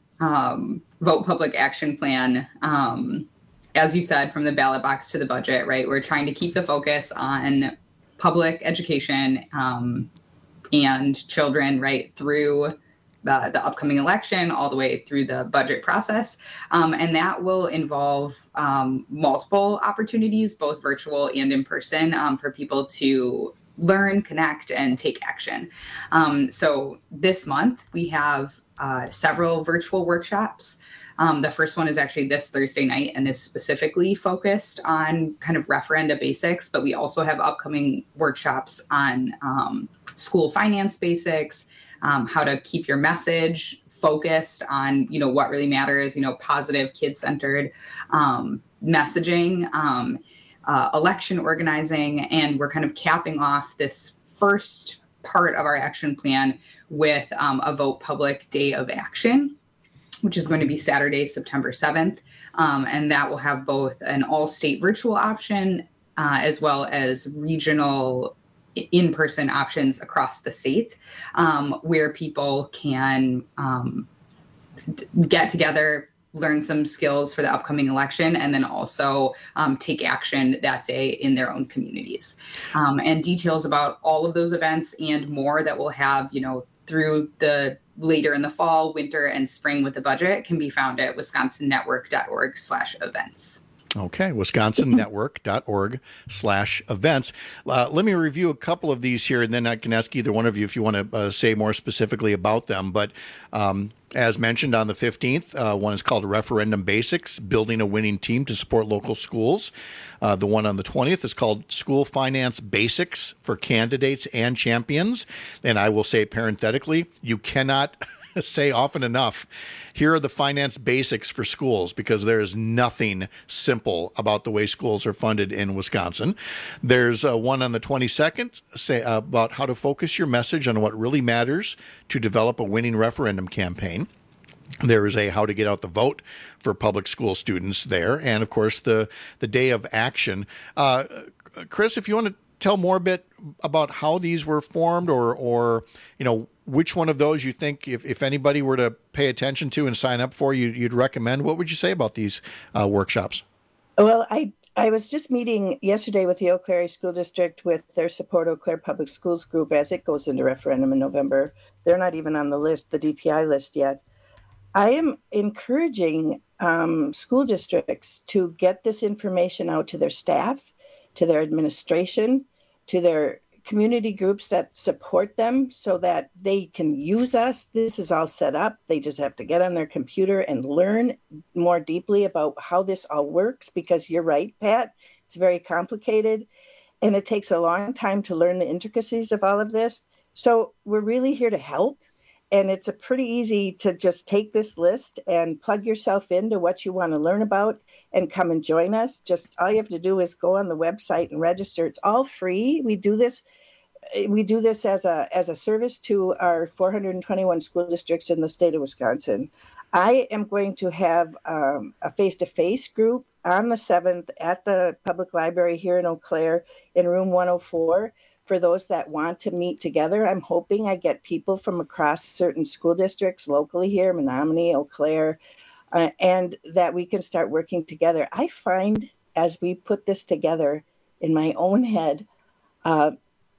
um, vote public action plan. Um, as you said, from the ballot box to the budget, right? We're trying to keep the focus on public education. Um, and children right through the, the upcoming election, all the way through the budget process. Um, and that will involve um, multiple opportunities, both virtual and in person, um, for people to learn, connect, and take action. Um, so this month, we have uh, several virtual workshops. Um, the first one is actually this Thursday night and is specifically focused on kind of referenda basics, but we also have upcoming workshops on um, school finance basics, um, how to keep your message focused on, you know, what really matters, you know, positive, kid-centered um, messaging, um, uh, election organizing, and we're kind of capping off this first part of our action plan with um, a Vote Public Day of Action, which is going to be Saturday, September seventh. Um, and that will have both an all-state virtual option uh, as well as regional in-person options across the state, um, where people can um, get together, learn some skills for the upcoming election, and then also um, take action that day in their own communities. Um, and details about all of those events and more that we'll have, you know, through the later in the fall, winter, and spring with the budget can be found at wisconsonnetwork.org slash events. Okay, wisconsonnetwork.org slash events. Uh, let me review a couple of these here, and then I can ask either one of you if you want to uh, say more specifically about them. But um, as mentioned on the fifteenth, uh, one is called Referendum Basics, Building a Winning Team to Support Local Schools. Uh, the one on the twentieth is called School Finance Basics for Candidates and Champions. And I will say parenthetically, you cannot say often enough, here are the finance basics for schools, because there is nothing simple about the way schools are funded in Wisconsin. There's uh, one on the twenty-second say uh, about how to focus your message on what really matters to develop a winning referendum campaign. There is a how to get out the vote for public school students there. And of course, the, the day of action. Uh, Chris, if you want to tell more a bit about how these were formed, or, or, you know, which one of those you think, if, if anybody were to pay attention to and sign up for, you, you'd recommend, what would you say about these uh, workshops? Well, I I was just meeting yesterday with the Eau Claire School District with their Support Eau Claire Public Schools group as it goes into referendum in November. They're not even on the list, the D P I list yet. I am encouraging um, school districts to get this information out to their staff, to their administration, to their community groups that support them so that they can use us. This is all set up. They just have to get on their computer and learn more deeply about how this all works, because you're right, Pat, it's very complicated and it takes a long time to learn the intricacies of all of this. So we're really here to help. And it's a pretty easy to just take this list and plug yourself into what you want to learn about and come and join us. Just all you have to do is go on the website and register. It's all free. We do this. We do this as a as a service to our four hundred twenty-one school districts in the state of Wisconsin. I am going to have um, a face-to-face group on the seventh at the public library here in Eau Claire in room one oh four. For those that want to meet together. I'm hoping I get people from across certain school districts locally here, Menominee, Eau Claire, uh, and that we can start working together. I find as we put this together in my own head, uh,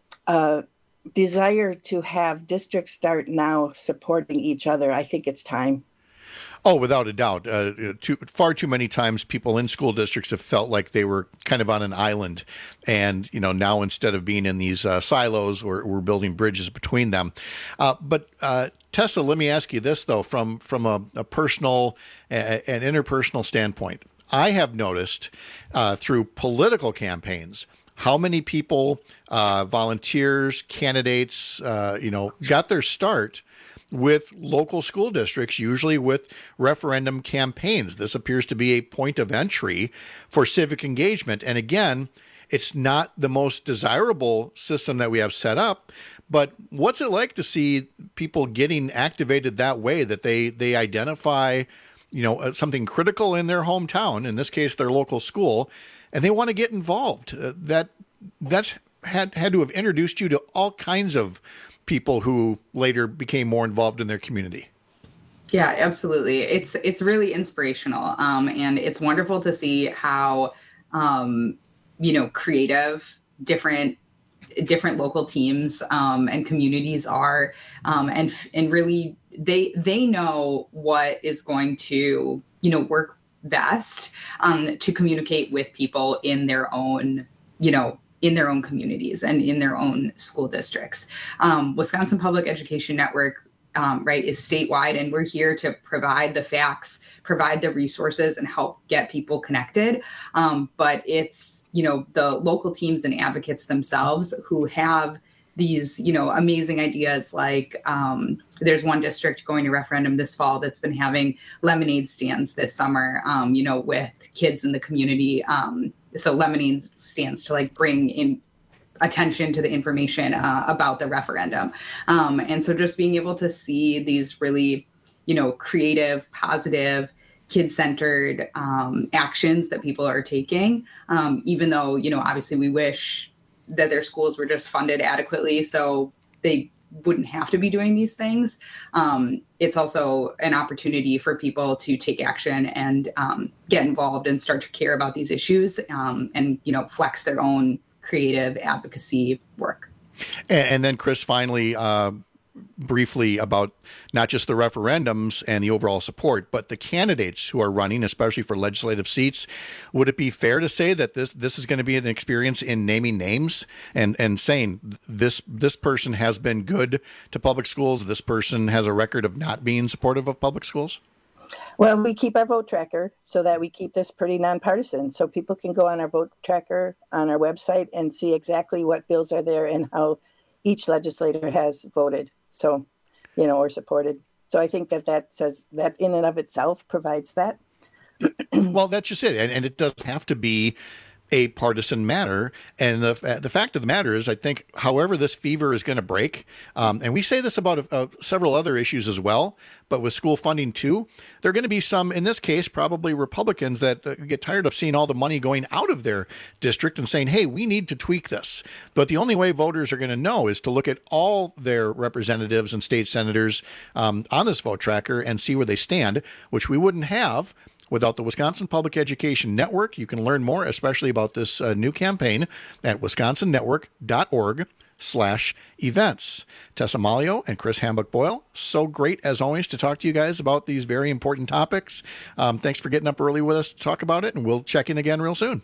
uh, desire to have districts start now supporting each other. I think it's time. Oh, without a doubt. Uh, too, far too many times people in school districts have felt like they were kind of on an island. And, you know, now instead of being in these uh, silos, we're, we're building bridges between them. Uh, but uh, Tessa, let me ask you this, though, from, from a, a personal and interpersonal standpoint. I have noticed uh, through political campaigns how many people, uh, volunteers, candidates, uh, you know, got their start with local school districts, usually with referendum campaigns. This appears to be a point of entry for civic engagement. And again, it's not the most desirable system that we have set up, but what's it like to see people getting activated that way, that they, they identify, you know, something critical in their hometown, in this case, their local school, and they want to get involved? Uh, that that's had, had to have introduced you to all kinds of people who later became more involved in their community. Yeah, absolutely. It's it's really inspirational, um, and it's wonderful to see how um, you know creative different different local teams um, and communities are, um, and and really they they know what is going to you know work best um, to communicate with people in their own you know. in their own communities and in their own school districts. Um, Wisconsin Public Education Network, um, right, is statewide, and we're here to provide the facts, provide the resources, and help get people connected. Um, but it's, you know, the local teams and advocates themselves who have these, you know, amazing ideas. Like um, there's one district going to referendum this fall that's been having lemonade stands this summer, um, you know, with kids in the community. Um, so lemonade stands to like bring in attention to the information uh, about the referendum. Um, and so just being able to see these really, you know, creative, positive, kid-centered um, actions that people are taking, um, even though, you know, obviously we wish that their schools were just funded adequately so they wouldn't have to be doing these things. Um, it's also an opportunity for people to take action and um, get involved and start to care about these issues um, and, you know, flex their own creative advocacy work. And, and then, Chris, finally, uh, briefly about not just the referendums and the overall support, but the candidates who are running, especially for legislative seats. Would it be fair to say that this this is going to be an experience in naming names and, and saying this this person has been good to public schools, this person has a record of not being supportive of public schools? Well, we keep our vote tracker so that we keep this pretty nonpartisan. So people can go on our vote tracker on our website and see exactly what bills are there and how each legislator has voted. So, you know, or supported. So I think that that says that in and of itself provides that. Well, that's just it. And, and it doesn't have to be a partisan matter. And the the fact of the matter is, I think, however this fever is going to break, um, and we say this about uh, several other issues as well, but with school funding too, there are going to be some, in this case, probably Republicans that uh, get tired of seeing all the money going out of their district and saying, hey, we need to tweak this. But the only way voters are going to know is to look at all their representatives and state senators um, on this vote tracker and see where they stand, which we wouldn't have without the Wisconsin Public Education Network. You can learn more, especially about this uh, new campaign, at wisconsin network dot org slash events. Tessa Malio and Chris Hambuck-Boyle, so great, as always, to talk to you guys about these very important topics. Um, thanks for getting up early with us to talk about it, and we'll check in again real soon.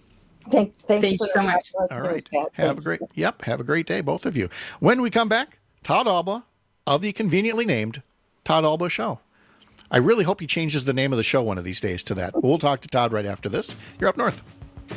Thank, thanks Thank for you so much. All right. Have a great, yep, have a great day, both of you. When we come back, Todd Alba of the conveniently named Todd Alba Show. I really hope he changes the name of the show one of these days to that. We'll talk to Todd right after this. You're up north.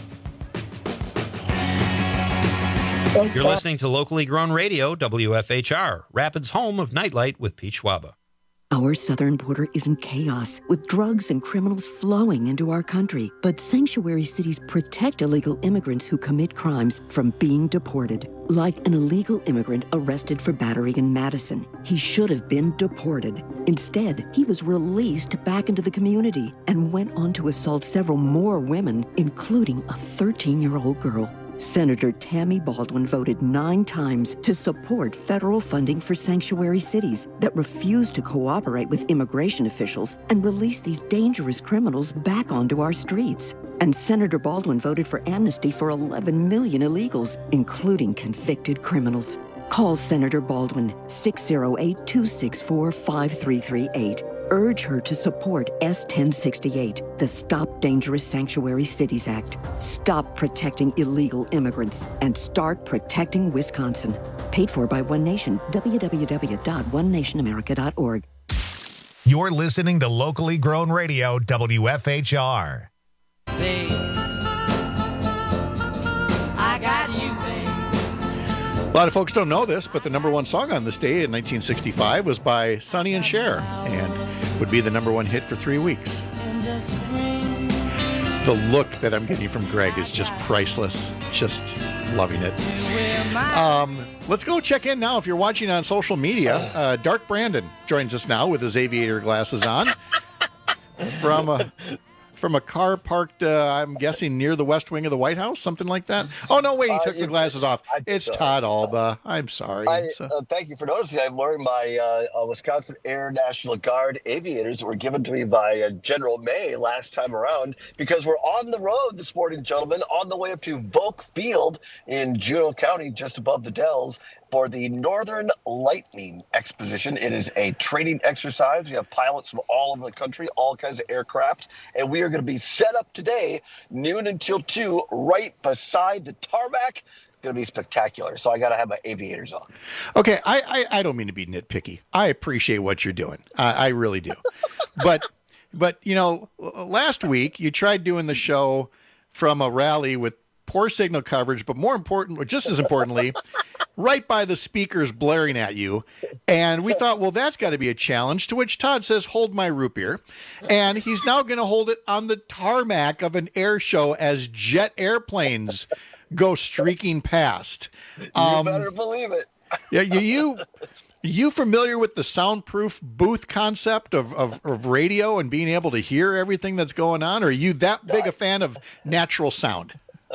Thanks, You're Pat. listening to locally grown radio, W F H R, Rapids' home of Nightlight with Pete Schwaba. Our southern border is in chaos, with drugs and criminals flowing into our country. But sanctuary cities protect illegal immigrants who commit crimes from being deported. Like an illegal immigrant arrested for battery in Madison. He should have been deported. Instead, he was released back into the community and went on to assault several more women, including a thirteen-year-old girl. Senator Tammy Baldwin voted nine times to support federal funding for sanctuary cities that refuse to cooperate with immigration officials and release these dangerous criminals back onto our streets. And Senator Baldwin voted for amnesty for eleven million illegals, including convicted criminals. Call Senator Baldwin, six oh eight, two six four, five three three eight. Urge her to support S ten sixty-eight, the Stop Dangerous Sanctuary Cities Act. Stop protecting illegal immigrants and start protecting Wisconsin. Paid for by One Nation, w w w dot one nation america dot org. You're listening to locally grown radio, W F H R. Babe, I got you, babe. A lot of folks don't know this, but the number one song on this day in nineteen sixty-five was by Sonny and Cher, and would be the number one hit for three weeks. The look that I'm getting from Greg is just priceless. Just loving it. Um, let's go check in now. If you're watching on social media, uh, Dark Brandon joins us now with his aviator glasses on from a from a car parked, uh, I'm guessing, near the west wing of the White House, something like that. Oh, no, wait, he took uh, the glasses off. It's so. Todd Alba. I'm sorry. I, uh, thank you for noticing. I'm wearing my uh, uh, Wisconsin Air National Guard aviators that were given to me by uh, General May last time around, because we're on the road this morning, gentlemen, on the way up to Volk Field in Juneau County, just above the Dells, for the Northern Lightning Exposition. It is a training exercise. We have pilots from all over the country, all kinds of aircraft, and we are going to be set up today, noon until two, right beside the tarmac. Going to be spectacular. So I got to have my aviators on. Okay, I, I I don't mean to be nitpicky. I appreciate what you're doing. I, I really do. but but you know, last week you tried doing the show from a rally with poor signal coverage, but more important, or just as importantly, right by the speakers blaring at you. And we thought, well, that's got to be a challenge, to which Todd says, hold my root beer. And he's now going to hold it on the tarmac of an air show as jet airplanes go streaking past. Um, you better believe it. Yeah, you, you you familiar with the soundproof booth concept of, of, of radio and being able to hear everything that's going on? Or are you that big a fan of natural sound?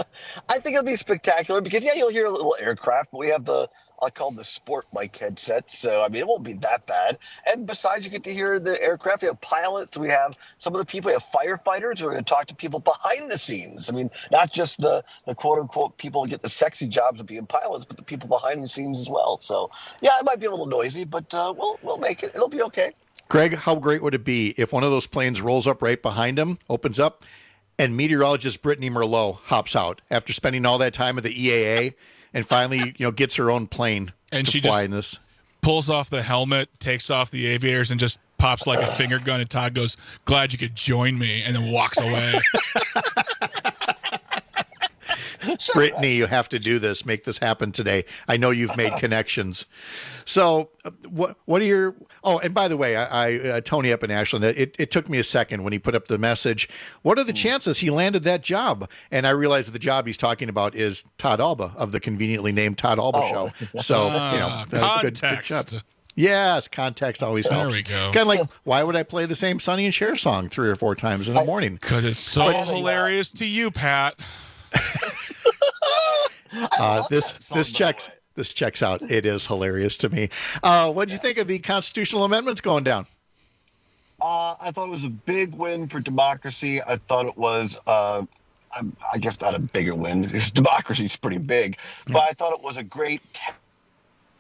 I think it'll be spectacular because, yeah, you'll hear a little aircraft, but we have the, I call them the sport mic headsets. So, I mean, it won't be that bad. And besides, you get to hear the aircraft. We have pilots. We have some of the people. We have firefighters. We're going to talk to people behind the scenes. I mean, not just the, the quote unquote people who get the sexy jobs of being pilots, but the people behind the scenes as well. So, yeah, it might be a little noisy, but uh, we'll, we'll make it. It'll be okay. Greg, how great would it be if one of those planes rolls up right behind him, opens up, and meteorologist Brittany Merlot hops out after spending all that time at the E A A and finally, you know, gets her own plane and to she fly just in this. Pulls off the helmet, takes off the aviators, and just pops like a finger gun. And Todd goes, "Glad you could join me," and then walks away. Brittany, you have to do this. Make this happen today. I know you've made connections. So, uh, what what are your? Oh, and by the way, I, I uh, Tony up in Ashland. It, it took me a second when he put up the message. What are the chances he landed that job? And I realized that the job he's talking about is Todd Alba of the conveniently named Todd Alba oh. Show. So, uh, you know, uh, good, good job. Yes, context always there helps. There we go. Kind of like, why would I play the same Sonny and Cher song three or four times in the morning? Because it's so but, hilarious to you, Pat. uh, this this checks this checks out. It is hilarious to me. Uh, what did you think of the constitutional amendments going down? Uh, I thought it was a big win for democracy. I thought it was, uh, I, I guess, not a bigger win because democracy is pretty big, but I thought it was a great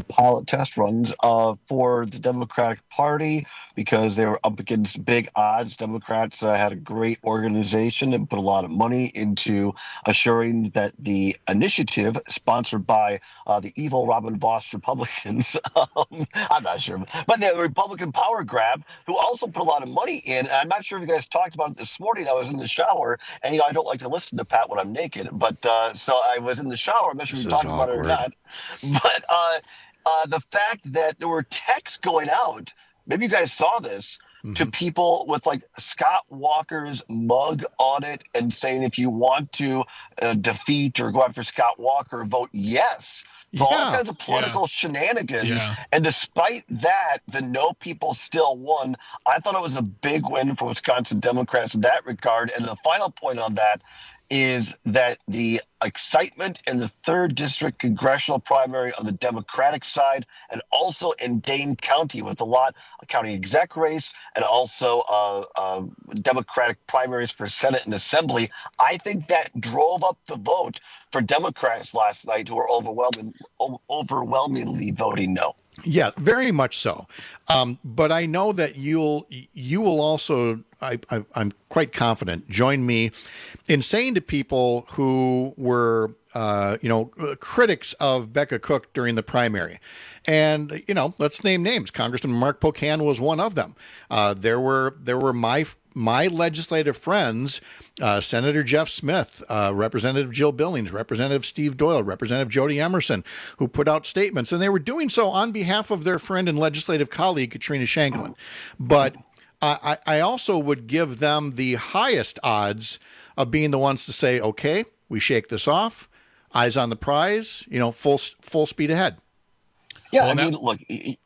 pilot test runs uh, for the Democratic Party because they were up against big odds. Democrats uh, had a great organization and put a lot of money into assuring that the initiative sponsored by uh, the evil Robin Vos Republicans, um, I'm not sure, but the Republican power grab, who also put a lot of money in. And I'm not sure if you guys talked about it this morning. I was in the shower, and, you know, I don't like to listen to Pat when I'm naked, but uh, so I was in the shower. I'm not sure if you talked about it or not. But uh, uh, the fact that there were texts going out, maybe you guys saw this, mm-hmm. to people with like Scott Walker's mug on it and saying, if you want to uh, defeat or go after Scott Walker, vote yes. So yeah. all kinds of political yeah. shenanigans. Yeah. And despite that, the no people still won. I thought it was a big win for Wisconsin Democrats in that regard. And the final point on that is that the excitement in the third district congressional primary on the Democratic side, and also in Dane County with a lot of county exec race, and also uh, uh, Democratic primaries for Senate and Assembly. I think that drove up the vote for Democrats last night, who were overwhelming, overwhelmingly voting no. Yeah, very much so. Um, but I know that you'll you will also, I, I, I'm quite confident, join me in saying to people who were, uh, you know, critics of Becca Cook during the primary. And, you know, let's name names. Congressman Mark Pocan was one of them. Uh, there were there were my my legislative friends, uh, Senator Jeff Smith, uh, Representative Jill Billings, Representative Steve Doyle, Representative Jody Emerson, who put out statements, and they were doing so on behalf of their friend and legislative colleague, Katrina Shanklin. But I, I also would give them the highest odds of being the ones to say, okay, we shake this off, eyes on the prize, you know, full full speed ahead. Yeah, well, I mean, that, look,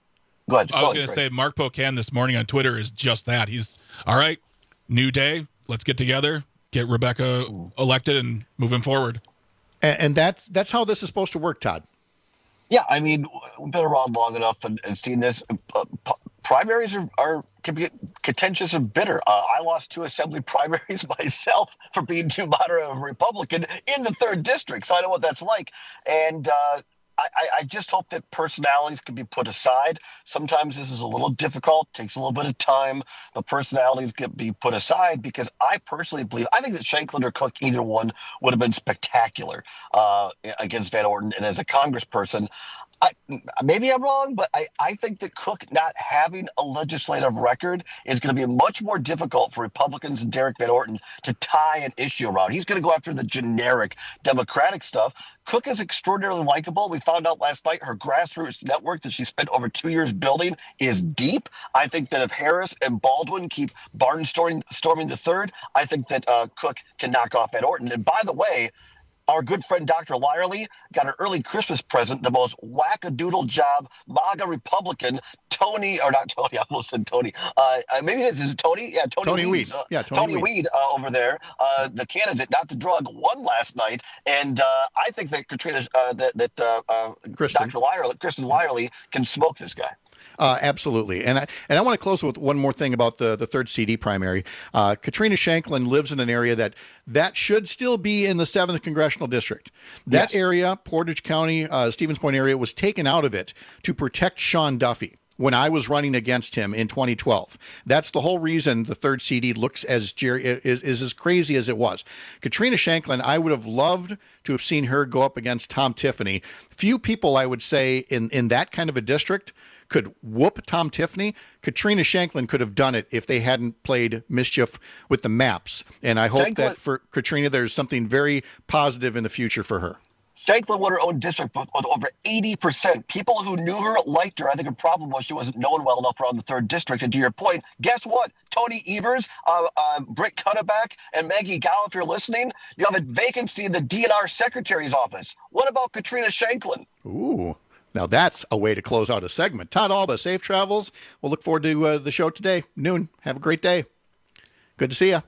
go ahead. I was going to say, Mark Pocan this morning on Twitter is just that. He's, all right, new day, let's get together, get Rebecca elected and moving forward. And, and that's that's how this is supposed to work, Todd. Yeah, I mean, we've been around long enough and, and seen this. Uh, p- primaries are, are can be contentious and bitter. Uh, I lost two assembly primaries myself for being too moderate of a Republican in the third district, so I know what that's like. And uh, I, I just hope that personalities can be put aside. Sometimes this is a little difficult, takes a little bit of time, but personalities can be put aside because I personally believe, I think that Shanklin or Cook, either one, would have been spectacular uh, against Van Orton. And as a congressperson, I, maybe I'm wrong, but I, I think that Cook not having a legislative record is going to be much more difficult for Republicans and Derek Van Orton to tie an issue around. He's going to go after the generic Democratic stuff. Cook is extraordinarily likable. We found out last night her grassroots network that she spent over two years building is deep. I think that if Harris and Baldwin keep barnstorming storming the third, I think that uh, Cook can knock off Van Orton. And by the way, our good friend Doctor Lyerly got an early Christmas present, the most wackadoodle job MAGA Republican, Tony, or not Tony, I almost said Tony. Uh, maybe this is Tony. Yeah, Tony, Tony Weed. Weed. Uh, yeah, Tony, Tony Weed, Weed uh, over there, uh, the candidate, not the drug, won last night. And uh, I think that Katrina, uh, that, that uh, uh, Doctor Lyerly, Kristen Lyerly can smoke this guy. Uh, absolutely. And I and I want to close with one more thing about the, the third C D primary. Uh, Katrina Shanklin lives in an area that that should still be in the seventh Congressional District. That yes. area, Portage County, uh, Stevens Point area, was taken out of it to protect Sean Duffy when I was running against him in twenty twelve. That's the whole reason the third C D looks as Jerry is, is as crazy as it was. Katrina Shanklin, I would have loved to have seen her go up against Tom Tiffany. Few people, I would say, in, in that kind of a district could whoop Tom Tiffany. Katrina Shanklin could have done it if they hadn't played mischief with the maps. And I hope Shanklin, that for Katrina, there's something very positive in the future for her. Shanklin won her own district with, with over eighty percent. People who knew her liked her. I think her problem was she wasn't known well enough around the third district. And to your point, guess what? Tony Evers, uh, uh, Britt Cuddeback, and Maggie Gow, if you're listening, you have a vacancy in the D N R Secretary's office. What about Katrina Shanklin? Ooh. Now that's a way to close out a segment. Todd Alba, safe travels. We'll look forward to uh, the show today, noon. Have a great day. Good to see you.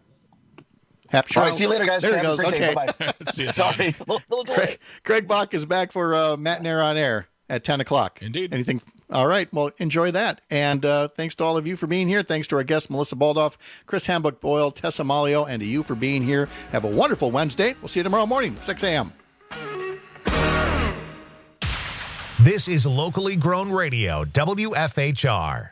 Happy All right, see you later, guys. There he Have goes. Okay. Bye-bye. See you, Sorry. Little, little Greg, Greg Bach is back for uh, Matinee on Air at ten o'clock. Indeed. Anything? All right. Well, enjoy that. And uh, thanks to all of you for being here. Thanks to our guests, Melissa Baldoff, Chris Hambuck-Boyle, Tessa Malio, and to you for being here. Have a wonderful Wednesday. We'll see you tomorrow morning, six a.m. This is locally grown radio, W F H R.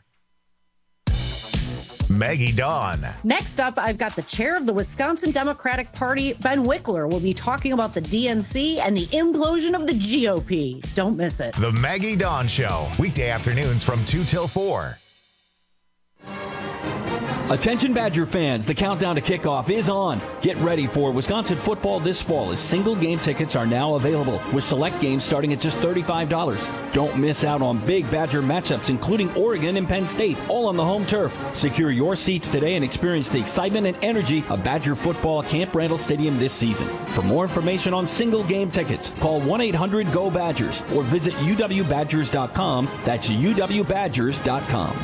Maggie Dawn. Next up, I've got the chair of the Wisconsin Democratic Party, Ben Wickler, will be talking about the D N C and the implosion of the G O P. Don't miss it. The Maggie Dawn Show, weekday afternoons from two till four. Attention Badger fans, the countdown to kickoff is on. Get ready for Wisconsin football this fall as single game tickets are now available with select games starting at just thirty-five dollars. Don't miss out on big Badger matchups including Oregon and Penn State, all on the home turf. Secure your seats today and experience the excitement and energy of Badger football at Camp Randall Stadium this season. For more information on single game tickets, call one eight hundred go Badgers or visit U W Badgers dot com. That's U W Badgers dot com.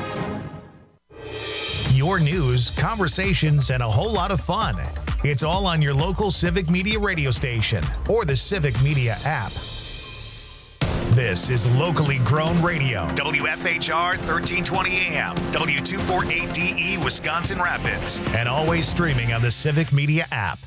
Your news, conversations, and a whole lot of fun. It's all on your local Civic Media radio station or the Civic Media app. This is locally grown radio, W F H R thirteen twenty A M, W two forty-eight D E Wisconsin Rapids, and always streaming on the Civic Media app.